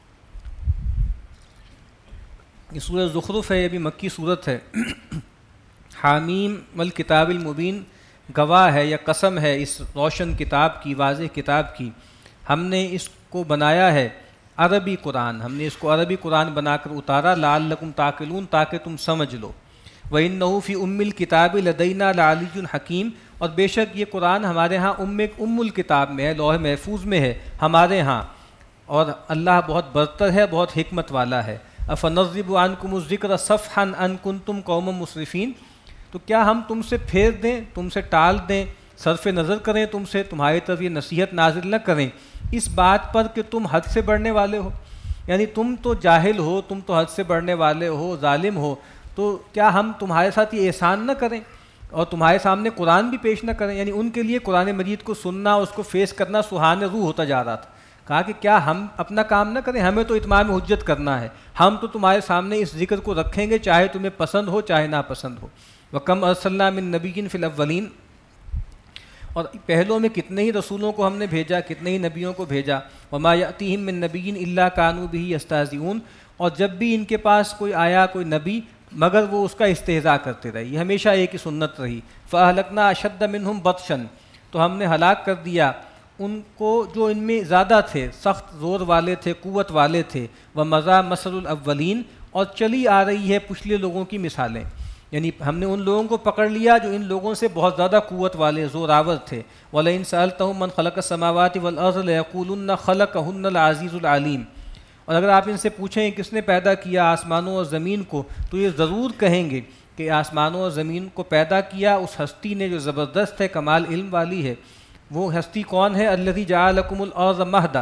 یہ سورۃ زخرف ہے، یہ بھی مکی صورت ہے۔ حامیم والکتاب المبین گواہ ہے یا قسم ہے اس روشن کتاب کی، واضح کتاب کی، ہم نے اس کو بنایا ہے عربی قرآن، ہم نے اس کو عربی قرآن بنا کر اتارا، لعلکم تعقلون، تاکہ تم سمجھ لو۔ وَإِنَّهُ فِي أُمِّ الْكِتَابِ لَدَيْنَا لَعَلِيٌّ حَكِيمٌ، اور بے شک یہ قرآن ہمارے ہاں ام ام الکتاب میں ہے، لوح محفوظ میں ہے ہمارے ہاں، اور اللہ بہت برتر ہے، بہت حکمت والا ہے۔ أَفَنَضْرِبُ عَنْكُمُ الذِّكْرَ صَفْحًا أَن كُنتُمْ قَوْمًا مُسْرِفِينَ، تو کیا ہم تم سے پھیر دیں، تم سے ٹال دیں، صرف نظر کریں تم سے، تمہاری طرف یہ نصیحت نازل نہ کریں اس بات پر کہ تم حد سے بڑھنے والے ہو، یعنی تم تو جاہل ہو، تم تو حد سے بڑھنے والے ہو، ظالم ہو، تو کیا ہم تمہارے ساتھ یہ احسان نہ کریں اور تمہارے سامنے قرآن بھی پیش نہ کریں؟ یعنی ان کے لیے قرآن مجید کو سننا، اس کو فیس کرنا سبحان روح ہوتا جا رہا تھا۔ کہا کہ کیا ہم اپنا کام نہ کریں، ہمیں تو اتمام حجت کرنا ہے، ہم تو تمہارے سامنے اس ذکر کو رکھیں گے چاہے تمہیں پسند ہو چاہے نہ پسند ہو۔ وَكَمْ أَرْسَلْنَا مِن نَبِيٍّ فِي الْأَوَّلِينَ، اور پہلوں میں کتنے ہی رسولوں کو ہم نے بھیجا، کتنے ہی نبیوں کو بھیجا۔ وَمَا يَأْتِيهِم مِّن نَبِيٍّ إِلَّا كَانُوا بِهِ يَسْتَهْزِئُونَ، اور جب بھی ان کے پاس کوئی آیا کوئی نبی مگر وہ اس کا استہزاء کرتے رہے، یہ ہمیشہ ایک ہی سنت رہی۔ فَأَهْلَكْنَا أَشَدَّ مِنْهُمْ بَطْشًا، تو ہم نے ہلاک کر دیا ان کو جو ان میں زیادہ تھے، سخت زور والے تھے، قوت والے تھے۔ وَمَضَىٰ مَثَلُ الْأَوَّلِينَ، اور چلی آ رہی ہے پچھلے لوگوں کی مثالیں۔ یعنی ہم نے ان لوگوں کو پکڑ لیا جو ان لوگوں سے بہت زیادہ قوت والے زوراور تھے. وَلَئِن سَأَلْتَهُم مَّن خَلَقَ السَّمَاوَاتِ وَالْأَرْضَ لَيَقُولُنَّ خَلَقَهُنَّ الْعَزِيزُ الْعَلِيمُ. اور اگر آپ ان سے پوچھیں کس نے پیدا کیا آسمانوں اور زمین کو، تو یہ ضرور کہیں گے کہ آسمانوں اور زمین کو پیدا کیا اس ہستی نے جو زبردست ہے، کمال علم والی ہے. وہ ہستی کون ہے؟ الذی جعل لکم الارض مہدا،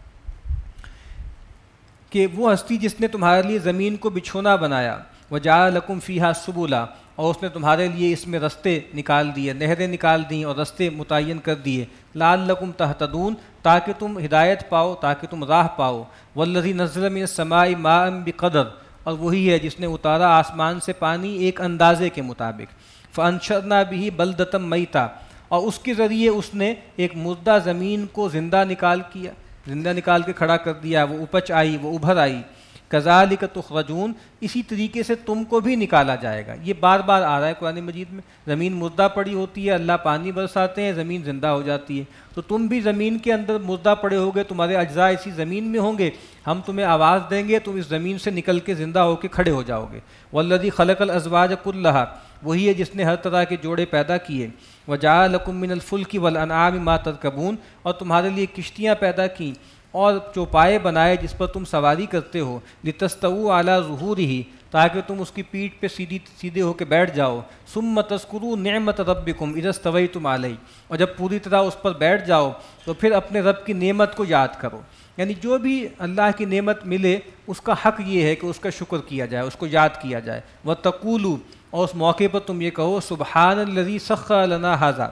کہ وہ ہستی جس نے تمہارے لیے زمین کو بچھونا بنایا. وجعل لکم فیہا سبلا، اور اس نے تمہارے لیے اس میں رستے نکال دیے، نہریں نکال دیں اور رستے متعین کر دیے. لعلکم تہتدون، تاکہ تم ہدایت پاؤ، تاکہ تم راہ پاؤ. والذی نزل من السماء ماء بقدر، اور وہی ہے جس نے اتارا آسمان سے پانی ایک اندازے کے مطابق. فانشرنا به بلدۃ میتا، اور اس کے ذریعے اس نے ایک مردہ زمین کو زندہ نکال کیا، زندہ نکال کے کھڑا کر دیا، وہ اپج آئی، وہ ابھر آئی. کذالک تخرجون، اسی طریقے سے تم کو بھی نکالا جائے گا. یہ بار بار آ رہا ہے قرآن مجید میں. زمین مردہ پڑی ہوتی ہے، اللہ پانی برساتے ہیں، زمین زندہ ہو جاتی ہے. تو تم بھی زمین کے اندر مردہ پڑے ہوگے، تمہارے اجزاء اسی زمین میں ہوں گے، ہم تمہیں آواز دیں گے، تم اس زمین سے نکل کے زندہ ہو کے کھڑے ہو جاؤ گے. والذی خلق الازواج کلھا، وہی ہے جس نے ہر طرح کے جوڑے پیدا کیے. وجعل لکم من الفلک والانعام ما ترکبون، اور تمہارے لیے کشتیاں پیدا کیں اور چوپائے بنائے جس پر تم سواری کرتے ہو. لتستووا علی ظہورہ، تاکہ تم اس کی پیٹھ پہ سیدھی سیدھے ہو کے بیٹھ جاؤ. ثم تذکروا نعمت ربکم اذا استویتم علیہ، اور جب پوری طرح اس پر بیٹھ جاؤ تو پھر اپنے رب کی نعمت کو یاد کرو. یعنی جو بھی اللہ کی نعمت ملے اس کا حق یہ ہے کہ اس کا شکر کیا جائے، اس کو یاد کیا جائے. وتقولوا، اور اس موقع پر تم یہ کہو سبحان الذی سخر لنا ھذا،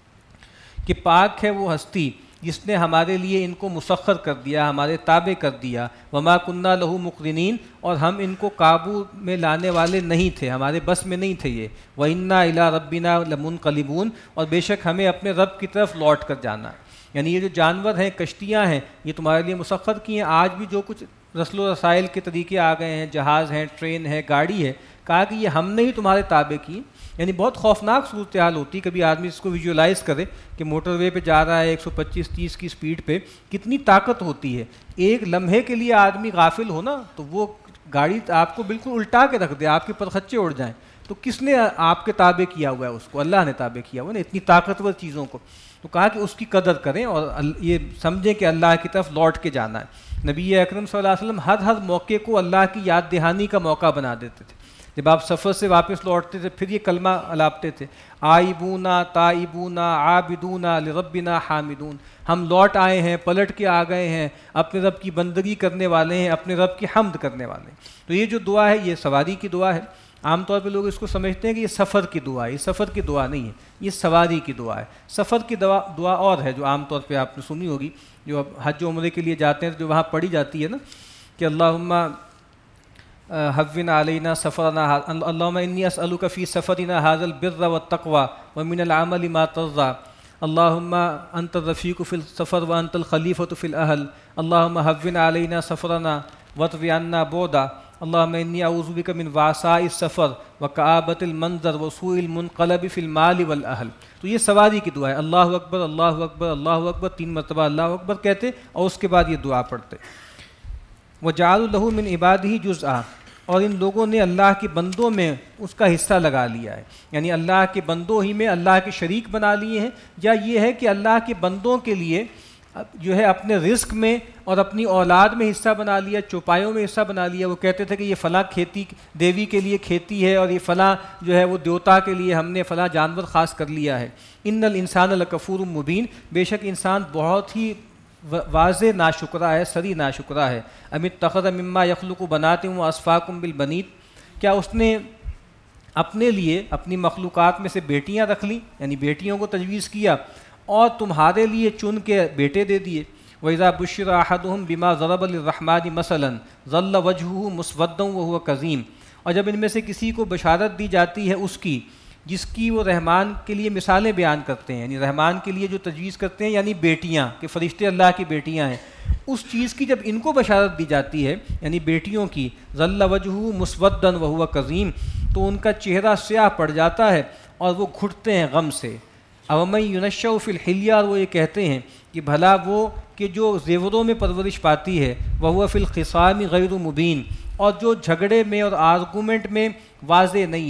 کہ پاک ہے وہ ہستی جس نے ہمارے لیے ان کو مسخر کر دیا، ہمارے تابع کر دیا. وما کننا لہ مقرنین، اور ہم ان کو قابو میں لانے والے نہیں تھے، ہمارے بس میں نہیں تھے یہ. وَإِنَّا إِلَىٰ رَبِّنَا لَمُنْقَلِبُونَ، اور بے شک ہمیں اپنے رب کی طرف لوٹ کر جانا ہے. یعنی یہ جو جانور ہیں، کشتیاں ہیں، یہ تمہارے لیے مسخر کی ہیں. آج بھی جو کچھ رسل و رسائل کے طریقے آ گئے ہیں، جہاز ہیں، ٹرین ہے، گاڑی ہے، کہا کہ یہ ہم نے ہی تمہارے تابع کی. یعنی بہت خوفناک صورتحال ہوتی ہے. کبھی آدمی اس کو ویژولائز کرے کہ موٹر وے پہ جا رہا ہے ایک سو پچیس تیس کی سپیڈ پہ، کتنی طاقت ہوتی ہے. ایک لمحے کے لیے آدمی غافل ہو نا تو وہ گاڑی آپ کو بالکل الٹا کے رکھ دے، آپ کے پرخچے اڑ جائیں. تو کس نے آپ کے تابع کیا ہوا ہے؟ اس کو اللہ نے تابع کیا ہوا ہے نا، اتنی طاقتور چیزوں کو. تو کہا کہ اس کی قدر کریں اور یہ سمجھیں کہ اللہ کی طرف لوٹ کے جانا ہے. نبی اکرم صلی اللہ علیہ وسلم ہر ہر موقع کو اللہ کی یاد دہانی کا موقع بنا دیتے تھے. جب آپ سفر سے واپس لوٹتے تھے پھر یہ کلمہ الاپتے تھے، آئبونا تائبونا عابدونا لربنا حامدون، ہم لوٹ آئے ہیں، پلٹ کے آ گئے ہیں، اپنے رب کی بندگی کرنے والے ہیں، اپنے رب کی حمد کرنے والے ہیں. تو یہ جو دعا ہے یہ سواری کی دعا ہے. عام طور پہ لوگ اس کو سمجھتے ہیں کہ یہ سفر کی دعا ہے. یہ سفر کی دعا نہیں ہے، یہ سواری کی دعا ہے. سفر کی دعا دعا اور ہے جو عام طور پہ آپ نے سنی ہوگی، جو اب حج و عمرے کے لیے جاتے ہیں جو وہاں پڑھی جاتی ہے نا، کہ اللہم حون علینا سفرنا، اللہم انی اسألک فی سفرنا ھذا البر والتقوى ومن العمل ما ترضى، اللہم انت الرفیق فی السفر وانت الخلیفۃ فی الاہل، اللہم حون علینا سفرنا واطوی عنا بعدا، اللہم انی اعوذ بک من وعثاء السفر وکآبۃ المنظر وسوء المنقلب فی المال والاہل. تو یہ سواری کی دعا ہے. اللہ اکبر اللہ اکبر اللہ اکبر، تین مرتبہ اللہ اکبر کہتے اور اس کے بعد یہ دعا پڑھتے. وجعلوا لہ من عبادہ جزءا، اور ان لوگوں نے اللہ کے بندوں میں اس کا حصہ لگا لیا ہے. یعنی اللہ کے بندوں ہی میں اللہ کے شریک بنا لیے ہیں، یا یہ ہے کہ اللہ کے بندوں کے لیے جو ہے اپنے رزق میں اور اپنی اولاد میں حصہ بنا لیا، چوپایوں میں حصہ بنا لیا. وہ کہتے تھے کہ یہ فلاں کھیتی دیوی کے لیے کھیتی ہے اور یہ فلاں جو ہے وہ دیوتا کے لیے ہم نے فلاں جانور خاص کر لیا ہے. ان الانسان لکفور مبین، بے شک انسان بہت ہی واضح ناشکرا ہے، سری ناشکرا ہے. ام اتخذ مما یخلق بنات واصفاکم بالبنین، کیا اس نے اپنے لیے اپنی مخلوقات میں سے بیٹیاں رکھ لیں، یعنی بیٹیوں کو تجویز کیا اور تمہارے لیے چن کے بیٹے دے دیے. وَإِذَا بُشِّرَ أَحَدُهُمْ بِمَا ضَرَبَ لِلرَّحْمَٰنِ مَثَلًا ظَلَّ وَجْهُهُ مُسْوَدًّا وَهُوَ كَظِيمٌ، اور جب ان میں سے کسی کو بشارت دی جاتی ہے اس کی جس کی وہ رحمان کے لیے مثالیں بیان کرتے ہیں، یعنی رحمان کے لیے جو تجویز کرتے ہیں، یعنی بیٹیاں کہ فرشتے اللہ کی بیٹیاں ہیں، اس چیز کی جب ان کو بشارت دی جاتی ہے یعنی بیٹیوں کی، ظَلَّ وَجْهُهُ مُسْوَدًّا وَهُوَ كَظِيمٌ، تو ان کا چہرہ سیاہ پڑ جاتا ہے اور وہ گھٹتے ہیں غم سے. اومن ينشأ فی الحلیہ، اور وہ یہ کہتے ہیں کہ بھلا وہ کہ جو زیوروں میں پرورش پاتی ہے، وہو فی الخصام غیر مبین، اور جو جھگڑے میں اور آرگومنٹ میں واضح نہیں ہے.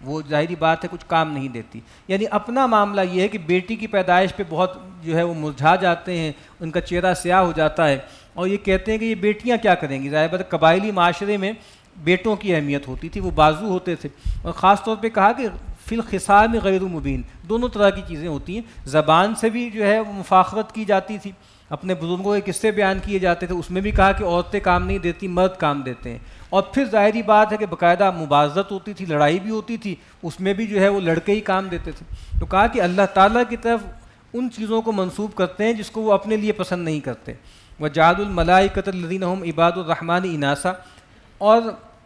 وہ ظاہری بات ہے کچھ کام نہیں دیتی. یعنی اپنا معاملہ یہ ہے کہ بیٹی کی پیدائش پہ بہت جو ہے وہ مرجھا جاتے ہیں, ان کا چہرہ سیاہ ہو جاتا ہے, اور یہ کہتے ہیں کہ یہ بیٹیاں کیا کریں گی. ظاہر بات قبائلی معاشرے میں بیٹوں کی اہمیت ہوتی تھی, وہ بازو ہوتے تھے. اور خاص طور پہ کہا کہ فی الخصام غیر مبین, دونوں طرح کی چیزیں ہوتی ہیں. زبان سے بھی جو ہے مفاخرت کی جاتی تھی, اپنے بزرگوں کے قصے بیان کیے جاتے تھے, اس میں بھی کہا کہ عورتیں کام نہیں دیتی, مرد کام دیتے ہیں. اور پھر ظاہری بات ہے کہ باقاعدہ مبارزت ہوتی تھی, لڑائی بھی ہوتی تھی, اس میں بھی جو ہے وہ لڑکے ہی کام دیتے تھے. تو کہا کہ اللہ تعالیٰ کی طرف ان چیزوں کو منسوب کرتے ہیں جس کو وہ اپنے لیے پسند نہیں کرتے. وَجَعَلُوا الْمَلَائِكَةَ الَّذِينَ هُمْ عِبَادُ الرَّحْمَنِ إِنَاثًا, اور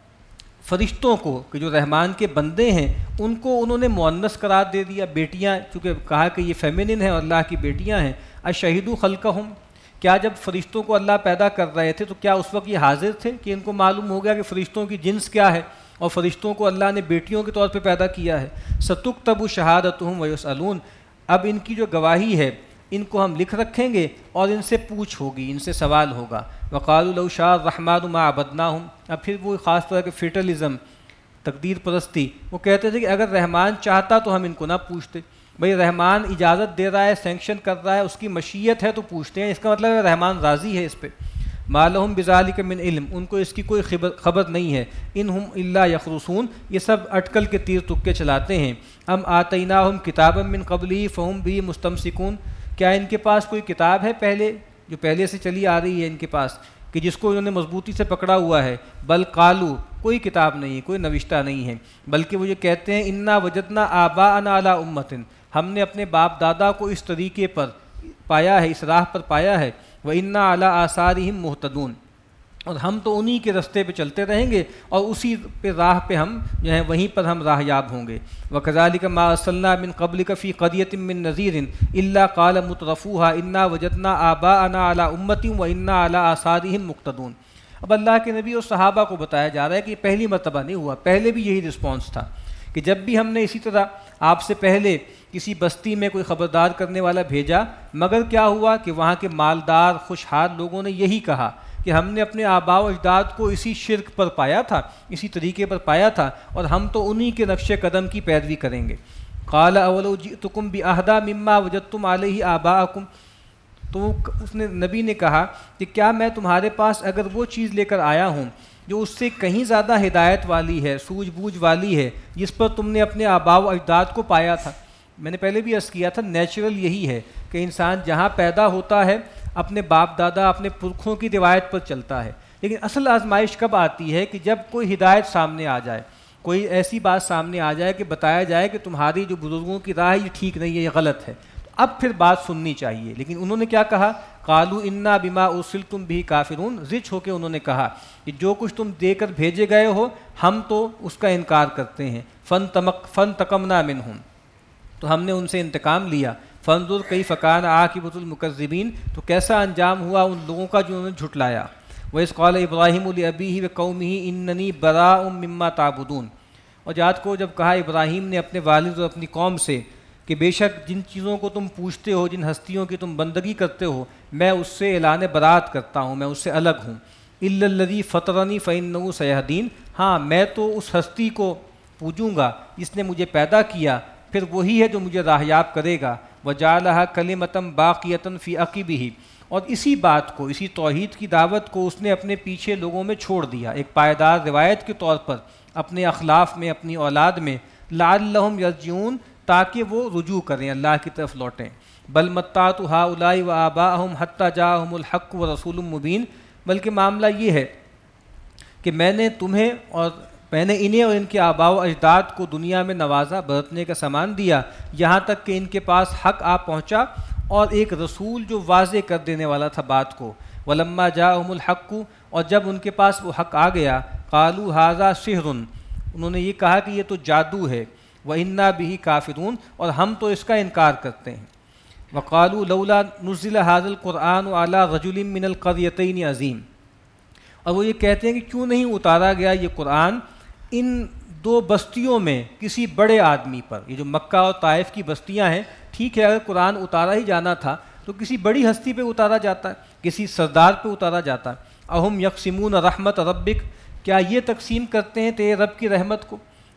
فرشتوں کو کہ جو رحمان کے بندے ہیں ان کو انہوں نے مؤنث قرار دے دیا, بیٹیاں, چونکہ کہا کہ یہ فیمنن ہیں اور اللہ کی بیٹیاں ہیں. اَشَهِدُوا خَلْقَهُمْ, کیا جب فرشتوں کو اللہ پیدا کر رہے تھے تو کیا اس وقت یہ حاضر تھے کہ ان کو معلوم ہو گیا کہ فرشتوں کی جنس کیا ہے اور فرشتوں کو اللہ نے بیٹیوں کے طور پہ پیدا کیا ہے. سَتُكْتَبُ شَهَادَتُهُمْ وَيُسْأَلُونَ, اب ان کی جو گواہی ہے ان کو ہم لکھ رکھیں گے اور ان سے پوچھ ہوگی, ان سے سوال ہوگا. وَقَالُوا لَوْ شَاءَ الرَّحْمَنُ مَا عَبَدْنَاهُمْ, اب پھر وہ خاص طور کے فیٹلزم, تقدیر پرستی, وہ کہتے تھے کہ اگر رحمان چاہتا تو ہم ان کو نہ پوچھتے. بھئی رحمان اجازت دے رہا ہے, سینکشن کر رہا ہے, اس کی مشیت ہے تو پوچھتے ہیں, اس کا مطلب ہے رحمان راضی ہے اس پہ. مَا لَهُمْ بِذَلِكَ مِنْ علم, ان کو اس کی کوئی خبر نہیں ہے. اِنْهُمْ إِلَّا يَخْرُصُونَ, یہ سب اٹکل کے تیر تکے چلاتے ہیں. ام آتَيْنَاهُمْ كِتَابًا مِنْ قَبْلِهِ فَهُمْ بِهِ مُسْتَمْسِكُونَ, کیا ان کے پاس کوئی کتاب ہے پہلے جو پہلے سے چلی آ رہی ہے ان کے پاس کہ جس کو انہوں نے مضبوطی سے پکڑا ہوا ہے. بل قالوا, کوئی کتاب نہیں, کوئی نوشتہ نہیں ہے, بلکہ وہ یہ کہتے ہیں انا وجدنا آباءنا علی امۃ, ہم نے اپنے باپ دادا کو اس طریقے پر پایا ہے, اس راہ پر پایا ہے. وَإِنَّا عَلَىٰ آثَارِهِمْ مُهْتَدُونَ, اور ہم تو انہی کے رستے پہ چلتے رہیں گے اور اسی پہ راہ پہ ہم جو ہیں وہیں پر ہم راہ یاب ہوں گے. وَكَذَلِكَ مَا أَرْسَلْنَا مِن قَبْلِكَ فِي قَرْيَةٍ مِّن نَذِيرٍ إِلَّا قَالَ مُتْرَفُوهَا إِنَّا وَجَدْنَا آبَاءَنَا عَلَىٰ أُمَّةٍ وَإِنَّا عَلَىٰ آثَارِهِمْ مُقْتَدُونَ. اب اللہ کے نبی اور صحابہ کو بتایا جا رہا ہے کہ یہ پہلی مرتبہ نہیں ہوا, پہلے بھی یہی رسپانس تھا کہ جب بھی ہم نے اسی طرح آپ سے پہلے کسی بستی میں کوئی خبردار کرنے والا بھیجا, مگر کیا ہوا کہ وہاں کے مالدار خوشحال لوگوں نے یہی کہا کہ ہم نے اپنے آباء و اجداد کو اسی شرک پر پایا تھا, اسی طریقے پر پایا تھا, اور ہم تو انہی کے نقش قدم کی پیروی کریں گے. قال اولو جئتکم بأہدی مما وجدتم علیہ آباءکم, تو اس نے نبی نے کہا کہ کیا میں تمہارے پاس اگر وہ چیز لے کر آیا ہوں جو اس سے کہیں زیادہ ہدایت والی ہے, سوجھ بوجھ والی ہے, جس پر تم نے اپنے آباء و اجداد کو پایا تھا. میں نے پہلے بھی عرض کیا تھا نیچرل یہی ہے کہ انسان جہاں پیدا ہوتا ہے اپنے باپ دادا اپنے پرکھوں کی روایت پر چلتا ہے, لیکن اصل آزمائش کب آتی ہے کہ جب کوئی ہدایت سامنے آ جائے, کوئی ایسی بات سامنے آ جائے کہ بتایا جائے کہ تمہاری جو بزرگوں کی راہ یہ ٹھیک نہیں ہے, یہ غلط ہے, تو اب پھر بات سننی چاہیے. لیکن انہوں نے کیا کہا, قالوا انا بما ارسلتم به کافرون, زچ ہو کے انہوں نے کہا کہ جو کچھ تم دے کر بھیجے گئے ہو ہم تو اس کا انکار کرتے ہیں. فانتقمنا منہم, تو ہم نے ان سے انتقام لیا. فانظر کیف کان عاقبۃ المکذبین, تو کیسا انجام ہوا ان لوگوں کا جو انہوں نے جھٹلایا. وَإِذْ قَالَ إِبْرَاهِيمُ لِأَبِيهِ وَقَوْمِهِ إِنَّنِي بَرَاءٌ مِّمَّا تَعْبُدُونَ, اور یاد کو جب کہا ابراہیم نے اپنے والد اور اپنی قوم سے کہ بے شک جن چیزوں کو تم پوچھتے ہو, جن ہستیوں کی تم بندگی کرتے ہو, میں اس سے اعلان برات کرتا ہوں, میں اس سے الگ ہوں. إِلَّا الَّذِي فَطَرَنِي فَإِنَّهُ سَيَهْدِينِ, ہاں میں تو اس ہستی کو پوجوں گا جس نے مجھے پیدا کیا, پھر وہی ہے جو مجھے راہیاب کرے گا. وَجَعَلَهَا كَلِمَةً بَاقِيَةً فِي عَقِبِهِ, اور اسی بات کو, اسی توحید کی دعوت کو اس نے اپنے پیچھے لوگوں میں چھوڑ دیا, ایک پائیدار روایت کے طور پر اپنے اخلاف میں, اپنی اولاد میں. لَعَلَّهُمْ يَرْجِعُونَ, تاکہ وہ رجوع کریں, اللہ کی طرف لوٹیں. بل متعت هؤلاء وآباءهم حتى جاءهم الحق ورسول مبین, بلکہ معاملہ یہ ہے کہ میں نے تمہیں اور میں نے انہیں اور ان کے آباء و اجداد کو دنیا میں نوازا, برتنے کا سامان دیا, یہاں تک کہ ان کے پاس حق آ پہنچا اور ایک رسول جو واضح کر دینے والا تھا بات کو. ولما جاءهم الحق, اور جب ان کے پاس وہ حق آ گیا, قالوا هذا سحر, انہوں نے یہ کہا کہ یہ تو جادو ہے. وَإِنَّا بِهِ كَافِرُونَ, اور ہم تو اس کا انکار کرتے ہیں. وَقَالُوا لَوْلَا نُزِّلَ هَذَا الْقُرْآنُ عَلَىٰ رَجُلٍ مِّنَ الْقَرْيَتَيْنِ عَظِيمٍ, اور وہ یہ کہتے ہیں کہ کیوں نہیں اتارا گیا یہ قرآن ان دو بستیوں میں کسی بڑے آدمی پر. یہ جو مکہ اور طائف کی بستیاں ہیں, ٹھیک ہے اگر قرآن اتارا ہی جانا تھا تو کسی بڑی ہستی پہ اتارا جاتا, کسی سردار پہ اتارا جاتا. اہم یقسمون رحمت ربک, کیا یہ تقسیم کرتے ہیں تیرے رب کی رحمت کو.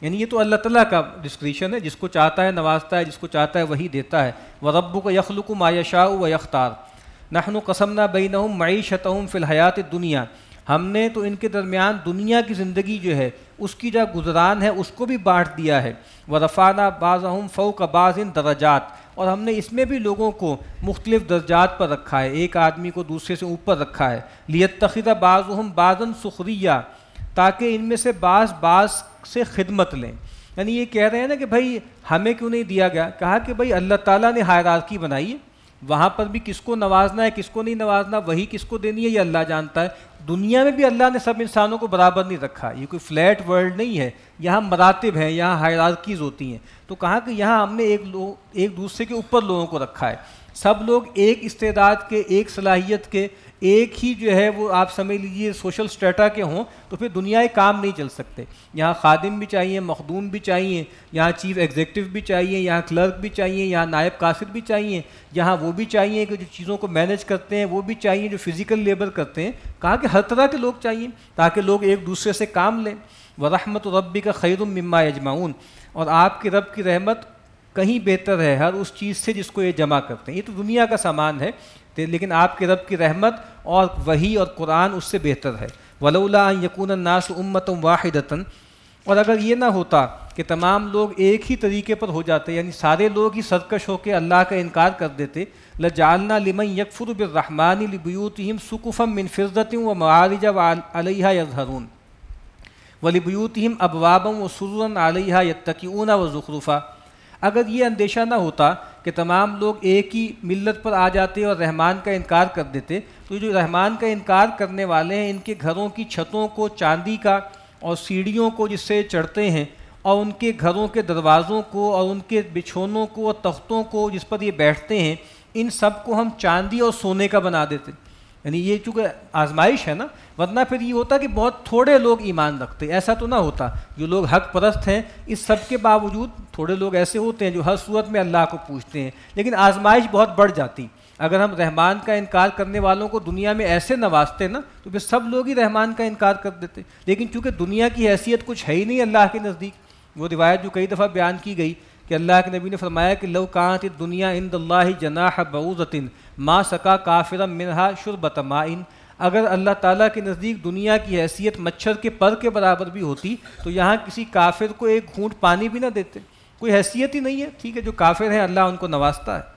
یعنی یہ تو اللہ تعالیٰ کا ڈسکریشن ہے، جس کو چاہتا ہے نوازتا ہے، جس کو چاہتا ہے وہی دیتا ہے. وَرَبُّكَ يَخْلُقُ مَا يَشَاءُ وَيَخْتَارُ نَحْنُ قَسَمْنَا بَيْنَهُمْ مَعِيشَتَهُمْ فِي الْحَيَاةِ الدُّنْيَا. ہم نے تو ان کے درمیان دنیا کی زندگی جو ہے اس کی جو گزران ہے اس کو بھی بانٹ دیا ہے. وَرَفَعْنَا بَعْضَهُمْ فَوْقَ بَعْضٍ دَرَجَاتٍ، اور ہم نے اس میں بھی لوگوں کو مختلف درجات پر رکھا ہے، ایک آدمی کو دوسرے سے اوپر رکھا ہے. لِيَتَّخِذَ بَعْضُهُمْ بَعْضًا سُخْرِيًّا، تاکہ ان میں سے بعض بعض سے خدمت لیں. یعنی یہ کہہ رہے ہیں نا کہ بھائی ہمیں کیوں نہیں دیا گیا؟ کہا کہ بھائی اللہ تعالیٰ نے ہائرارکی بنائی ہے، وہاں پر بھی کس کو نوازنا ہے کس کو نہیں نوازنا، وہی کس کو دینی ہے یہ اللہ جانتا ہے. دنیا میں بھی اللہ نے سب انسانوں کو برابر نہیں رکھا، یہ کوئی فلیٹ ورلڈ نہیں ہے، یہاں مراتب ہیں، یہاں ہائرارکیز ہوتی ہیں. تو کہا کہ یہاں ہم نے ایک لوگ ایک دوسرے کے اوپر لوگوں کو رکھا ہے، سب لوگ ایک استعداد کے، ایک صلاحیت کے، ایک ہی جو ہے وہ آپ سمجھ لیجیے سوشل سٹیٹا کے ہوں تو پھر دنیا کام نہیں چل سکتے. یہاں خادم بھی چاہیے، مخدوم بھی چاہیے، یہاں چیف ایگزیکٹو بھی چاہیے، یہاں کلرک بھی چاہیے، یہاں نائب قاصد بھی چاہیے، یہاں وہ بھی چاہیے کہ جو چیزوں کو مینیج کرتے ہیں، وہ بھی چاہیے جو فزیکل لیبر کرتے ہیں. کہا کہ ہر طرح کے لوگ چاہیے تاکہ لوگ ایک دوسرے سے کام لیں. وَرَحْمَتُ رَبِّكَ خَيْرٌ مِّمَّا يَجْمَعُونَ، اور آپ کے رب کی رحمت کہیں بہتر ہے ہر اس چیز سے جس کو یہ جمع کرتے ہیں. یہ تو دنیا کا سامان ہے لیکن آپ کے رب کی رحمت اور وحی اور قرآن اس سے بہتر ہے. وَلَوْلَا أَن يَكُونَ النَّاسُ أُمَّةً وَاحِدَةً، اور اگر یہ نہ ہوتا کہ تمام لوگ ایک ہی طریقے پر ہو جاتے، یعنی سارے لوگ ہی سرکش ہو کے اللہ کا انکار کر دیتے، لَجَعَلْنَا لِمَن يَكْفُرُ بِالرَّحْمَنِ لِبُيُوتِهِمْ سُقُفًا مِّن فِضَّةٍ وَمَعَارِجَ عَلَيْهَا يَظْهَرُونَ وَلِبُيُوتِهِمْ أَبْوَابًا وَسُرُرًا عَلَيْهَا يَتَّكِئُونَ وَزُخْرُفًا. اگر یہ اندیشہ نہ ہوتا کہ تمام لوگ ایک ہی ملت پر آ جاتے اور رحمان کا انکار کر دیتے، تو جو رحمان کا انکار کرنے والے ہیں ان کے گھروں کی چھتوں کو چاندی کا اور سیڑھیوں کو جس سے چڑھتے ہیں اور ان کے گھروں کے دروازوں کو اور ان کے بچھونوں کو اور تختوں کو جس پر یہ بیٹھتے ہیں ان سب کو ہم چاندی اور سونے کا بنا دیتے. یعنی یہ چونکہ آزمائش ہے نا، ورنہ پھر یہ ہوتا کہ بہت تھوڑے لوگ ایمان رکھتے، ایسا تو نہ ہوتا. جو لوگ حق پرست ہیں اس سب کے باوجود تھوڑے لوگ ایسے ہوتے ہیں جو ہر صورت میں اللہ کو پوچھتے ہیں، لیکن آزمائش بہت بڑھ جاتی. اگر ہم رحمان کا انکار کرنے والوں کو دنیا میں ایسے نوازتے نا تو پھر سب لوگ ہی رحمان کا انکار کر دیتے. لیکن چونکہ دنیا کی حیثیت کچھ ہے ہی نہیں اللہ کے نزدیک، وہ روایت جو کئی دفعہ بیان کی گئی کہ اللہ کے نبی نے فرمایا کہ لو کانت الدنیا عند اللہ جناح بعوضۃ ما سقا کافرا منہا شربۃ ماء، اگر اللہ تعالیٰ کے نزدیک دنیا کی حیثیت مچھر کے پر کے برابر بھی ہوتی تو یہاں کسی کافر کو ایک گھونٹ پانی بھی نہ دیتے. کوئی حیثیت ہی نہیں ہے. ٹھیک ہے جو کافر ہیں اللہ ان کو نوازتا ہے.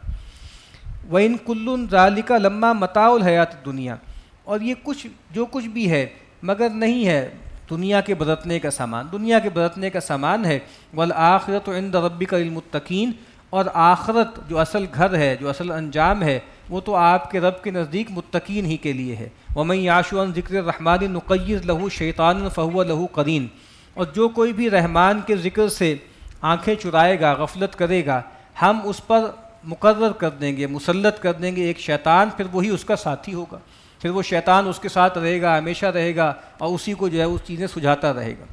وَإِن كُلٌّ ذَلِكَ لَمَّا مَتَاعُ الْحَيَاةِ الدُّنْيَا، اور یہ کچھ جو کچھ بھی ہے مگر نہیں ہے دنیا کے برتنے کا سامان، دنیا کے برتنے کا سامان ہے. وَالْآخِرَةُ عِندَ رَبِّكَ لِلْمُتَّقِينَ، اور آخرت جو اصل گھر ہے، جو اصل انجام ہے، وہ تو آپ کے رب کے نزدیک متقین ہی کے لیے ہے. وَمَن يَعْشُ عَن ذِكْرِ الرَّحْمَنِ نُقَيِّضْ لَهُ شَيْطَانًا فَهُوَ لَهُ قَرِينٌ، اور جو کوئی بھی رحمان کے ذکر سے آنکھیں چرائے گا، غفلت کرے گا، ہم اس پر مقرر کر دیں گے، مسلط کر دیں گے ایک شیطان، پھر وہی اس کا ساتھی ہوگا. پھر وہ شیطان اس کے ساتھ رہے گا، ہمیشہ رہے گا اور اسی کو جو ہے اس چیزیں سجھاتا رہے گا.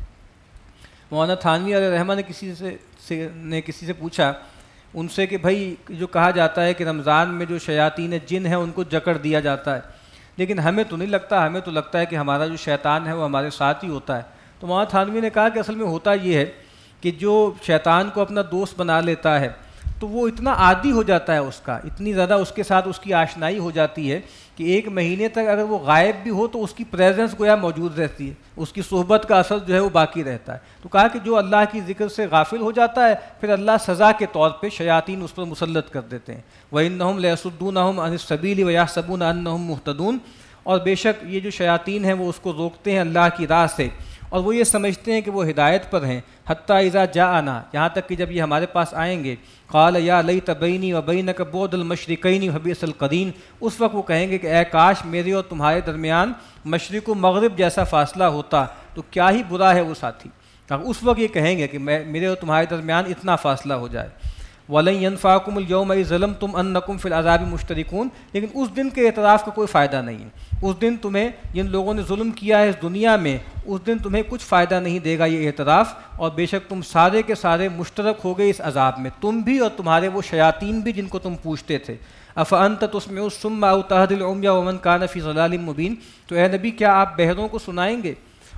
مولانا تھانوی علیہ رحمہ نے کسی سے, سے نے کسی سے پوچھا ان سے کہ بھائی جو کہا جاتا ہے کہ رمضان میں جو شیاطین جن ہیں ان کو جکڑ دیا جاتا ہے، لیکن ہمیں تو نہیں لگتا، ہمیں تو لگتا ہے کہ ہمارا جو شیطان ہے وہ ہمارے ساتھ ہی ہوتا ہے. تو مولانا تھانوی نے کہا کہ اصل میں ہوتا یہ ہے کہ جو شیطان کو اپنا دوست بنا لیتا ہے تو وہ اتنا عادی ہو جاتا ہے اس کا، اتنی زیادہ اس کے ساتھ اس کی آشنائی ہو جاتی ہے کہ ایک مہینے تک اگر وہ غائب بھی ہو تو اس کی پریزنس گویا موجود رہتی ہے، اس کی صحبت کا اثر جو ہے وہ باقی رہتا ہے. تو کہا کہ جو اللہ کی ذکر سے غافل ہو جاتا ہے پھر اللہ سزا کے طور پہ شیاطین اس پر مسلط کر دیتے ہیں. وَإِنَّهُمْ لَيَصُدُّونَهُمْ عَنِ السَّبِيلِ وَيَحْسَبُونَ أَنَّهُمْ مُهْتَدُونَ، اور بے شک یہ جو شیاطین ہیں وہ اس کو روکتے ہیں اللہ کی راہ سے اور وہ یہ سمجھتے ہیں کہ وہ ہدایت پر ہیں. حتیٰ اذا جاءنا، یہاں تک کہ جب یہ ہمارے پاس آئیں گے، قال یا لیت بینی و بینک بعد المشرقین وبئس القرین، اس وقت وہ کہیں گے کہ اے کاش میرے اور تمہارے درمیان مشرق و مغرب جیسا فاصلہ ہوتا تو کیا ہی برا ہے وہ ساتھی. اس وقت یہ کہیں گے کہ میں میرے اور تمہارے درمیان اتنا فاصلہ ہو جائے. وَلَن يَنفَعَكُمُ الْيَوْمَ إِذْ ظَلَمْتُمْ أَنَّكُمْ فِي الْعَذَابِ مُشْتَرِكُونَ، لیکن اس دن کے اعتراف کا کوئی فائدہ نہیں ہے. اس دن تمہیں جن لوگوں نے ظلم کیا ہے اس دنیا میں، اس دن تمہیں کچھ فائدہ نہیں دے گا یہ اعتراف، اور بے شک تم سارے کے سارے مشترک ہو گئے اس عذاب میں، تم بھی اور تمہارے وہ شیاطین بھی جن کو تم پوچھتے تھے. أَفَأَنْتَ تُسْمِعُ الصُّمَّ أَوْ تَهْدِي الْعُمْيَ وَمَنْ كَانَ فِي ضَلَالٍ مُبِينٍ، تو اے نبی کیا آپ بہروں کو سنائیں گے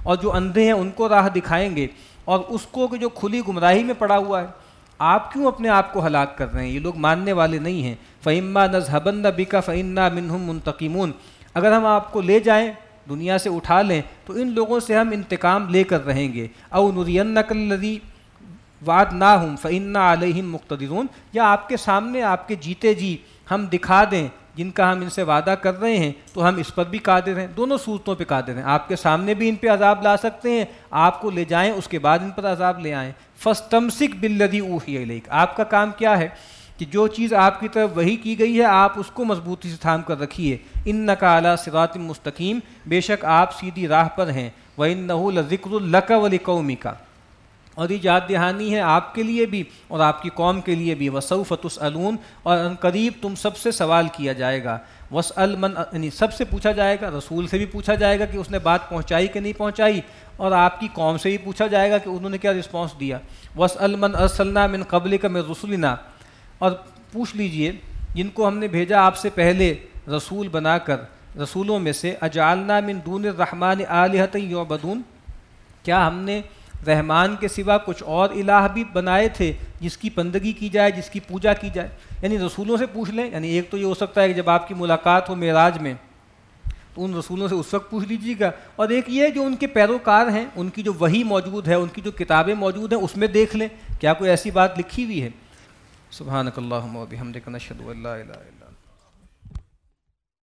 اور جو اندھے ہیں ان کو راہ دکھائیں گے، اور اس کو کہ جو کھلی گمراہی میں پڑا ہوا ہے، آپ کیوں اپنے آپ کو ہلاک کر رہے ہیں؟ یہ لوگ ماننے والے نہیں ہیں۔ فَإِمَّا نَذْهَبَنَّ بِكَ فَإِنَّا مِنْهُمْ مُنْتَقِمُونَ، اگر ہم آپ کو لے جائیں، دنیا سے اٹھا لیں، تو ان لوگوں سے ہم انتقام لے کر رہیں گے۔ اَوْ نُرِيَنَّكَ الَّذِي وَعَدْنَاهُمْ فَإِنَّا عَلَيْهِمْ مُقْتَدِرُونَ، یا آپ کے سامنے آپ کے جیتے جی ہم دکھا دیں جن کا ہم ان سے وعدہ کر رہے ہیں، تو ہم اس پر بھی قادر ہیں۔ دونوں صورتوں پہ قادر ہیں، آپ کے سامنے بھی ان پہ عذاب لا سکتے ہیں، آپ کو لے جائیں اس کے بعد ان پر عذاب لے آئیں۔ فَاسْتَمْسِكْ بِالَّذِي أُوحِيَ إِلَيْكَ، آپ کا کام کیا ہے کہ جو چیز آپ کی طرف وحی کی گئی ہے آپ اس کو مضبوطی سے تھام کر رکھیے۔ إِنَّكَ عَلَىٰ صِرَاطٍ مُسْتَقِيمٍ، بے شک آپ سیدھی راہ پر ہیں۔ وَإِنَّهُ لَذِكْرٌ لَكَ وَلِقَوْمِكَ، اور یہ یاد دہانی ہے آپ کے لیے بھی اور آپ کی قوم کے لیے بھی۔ وَسَوْفَ تُسْأَلُونَ، اور ان قریب تم سب سے سوال کیا جائے گا۔ وَاسْأَلْ مَنْ، یعنی سب سے پوچھا جائے گا، رسول سے بھی پوچھا جائے گا کہ اس نے بات پہنچائی کہ نہیں پہنچائی، اور آپ کی قوم سے بھی پوچھا جائے گا کہ انہوں نے کیا رسپانس دیا۔ وَاسْأَلْ مَنْ أَرْسَلْنَا مِنْ قَبْلِكَ مِنْ رُسُلِنَا، اور پوچھ لیجئے جن کو ہم نے بھیجا آپ سے پہلے رسول بنا کر رسولوں میں سے، اجعلنا من دون الرحمن آلہۃ یعبدون، کیا ہم نے رحمان کے سوا کچھ اور الہ بھی بنائے تھے جس کی بندگی کی جائے، جس کی پوجا کی جائے؟ یعنی رسولوں سے پوچھ لیں، یعنی ایک تو یہ ہو سکتا ہے کہ جب آپ کی ملاقات ہو معراج میں تو ان رسولوں سے اس وقت پوچھ لیجیے گا، اور ایک یہ جو ان کے پیروکار ہیں، ان کی جو وحی موجود ہے، ان کی جو کتابیں موجود ہیں، اس میں دیکھ لیں کیا کوئی ایسی بات لکھی ہوئی ہے۔ سبحانک اللہم و بحمدک، نشہد ان لا الہ الا انت۔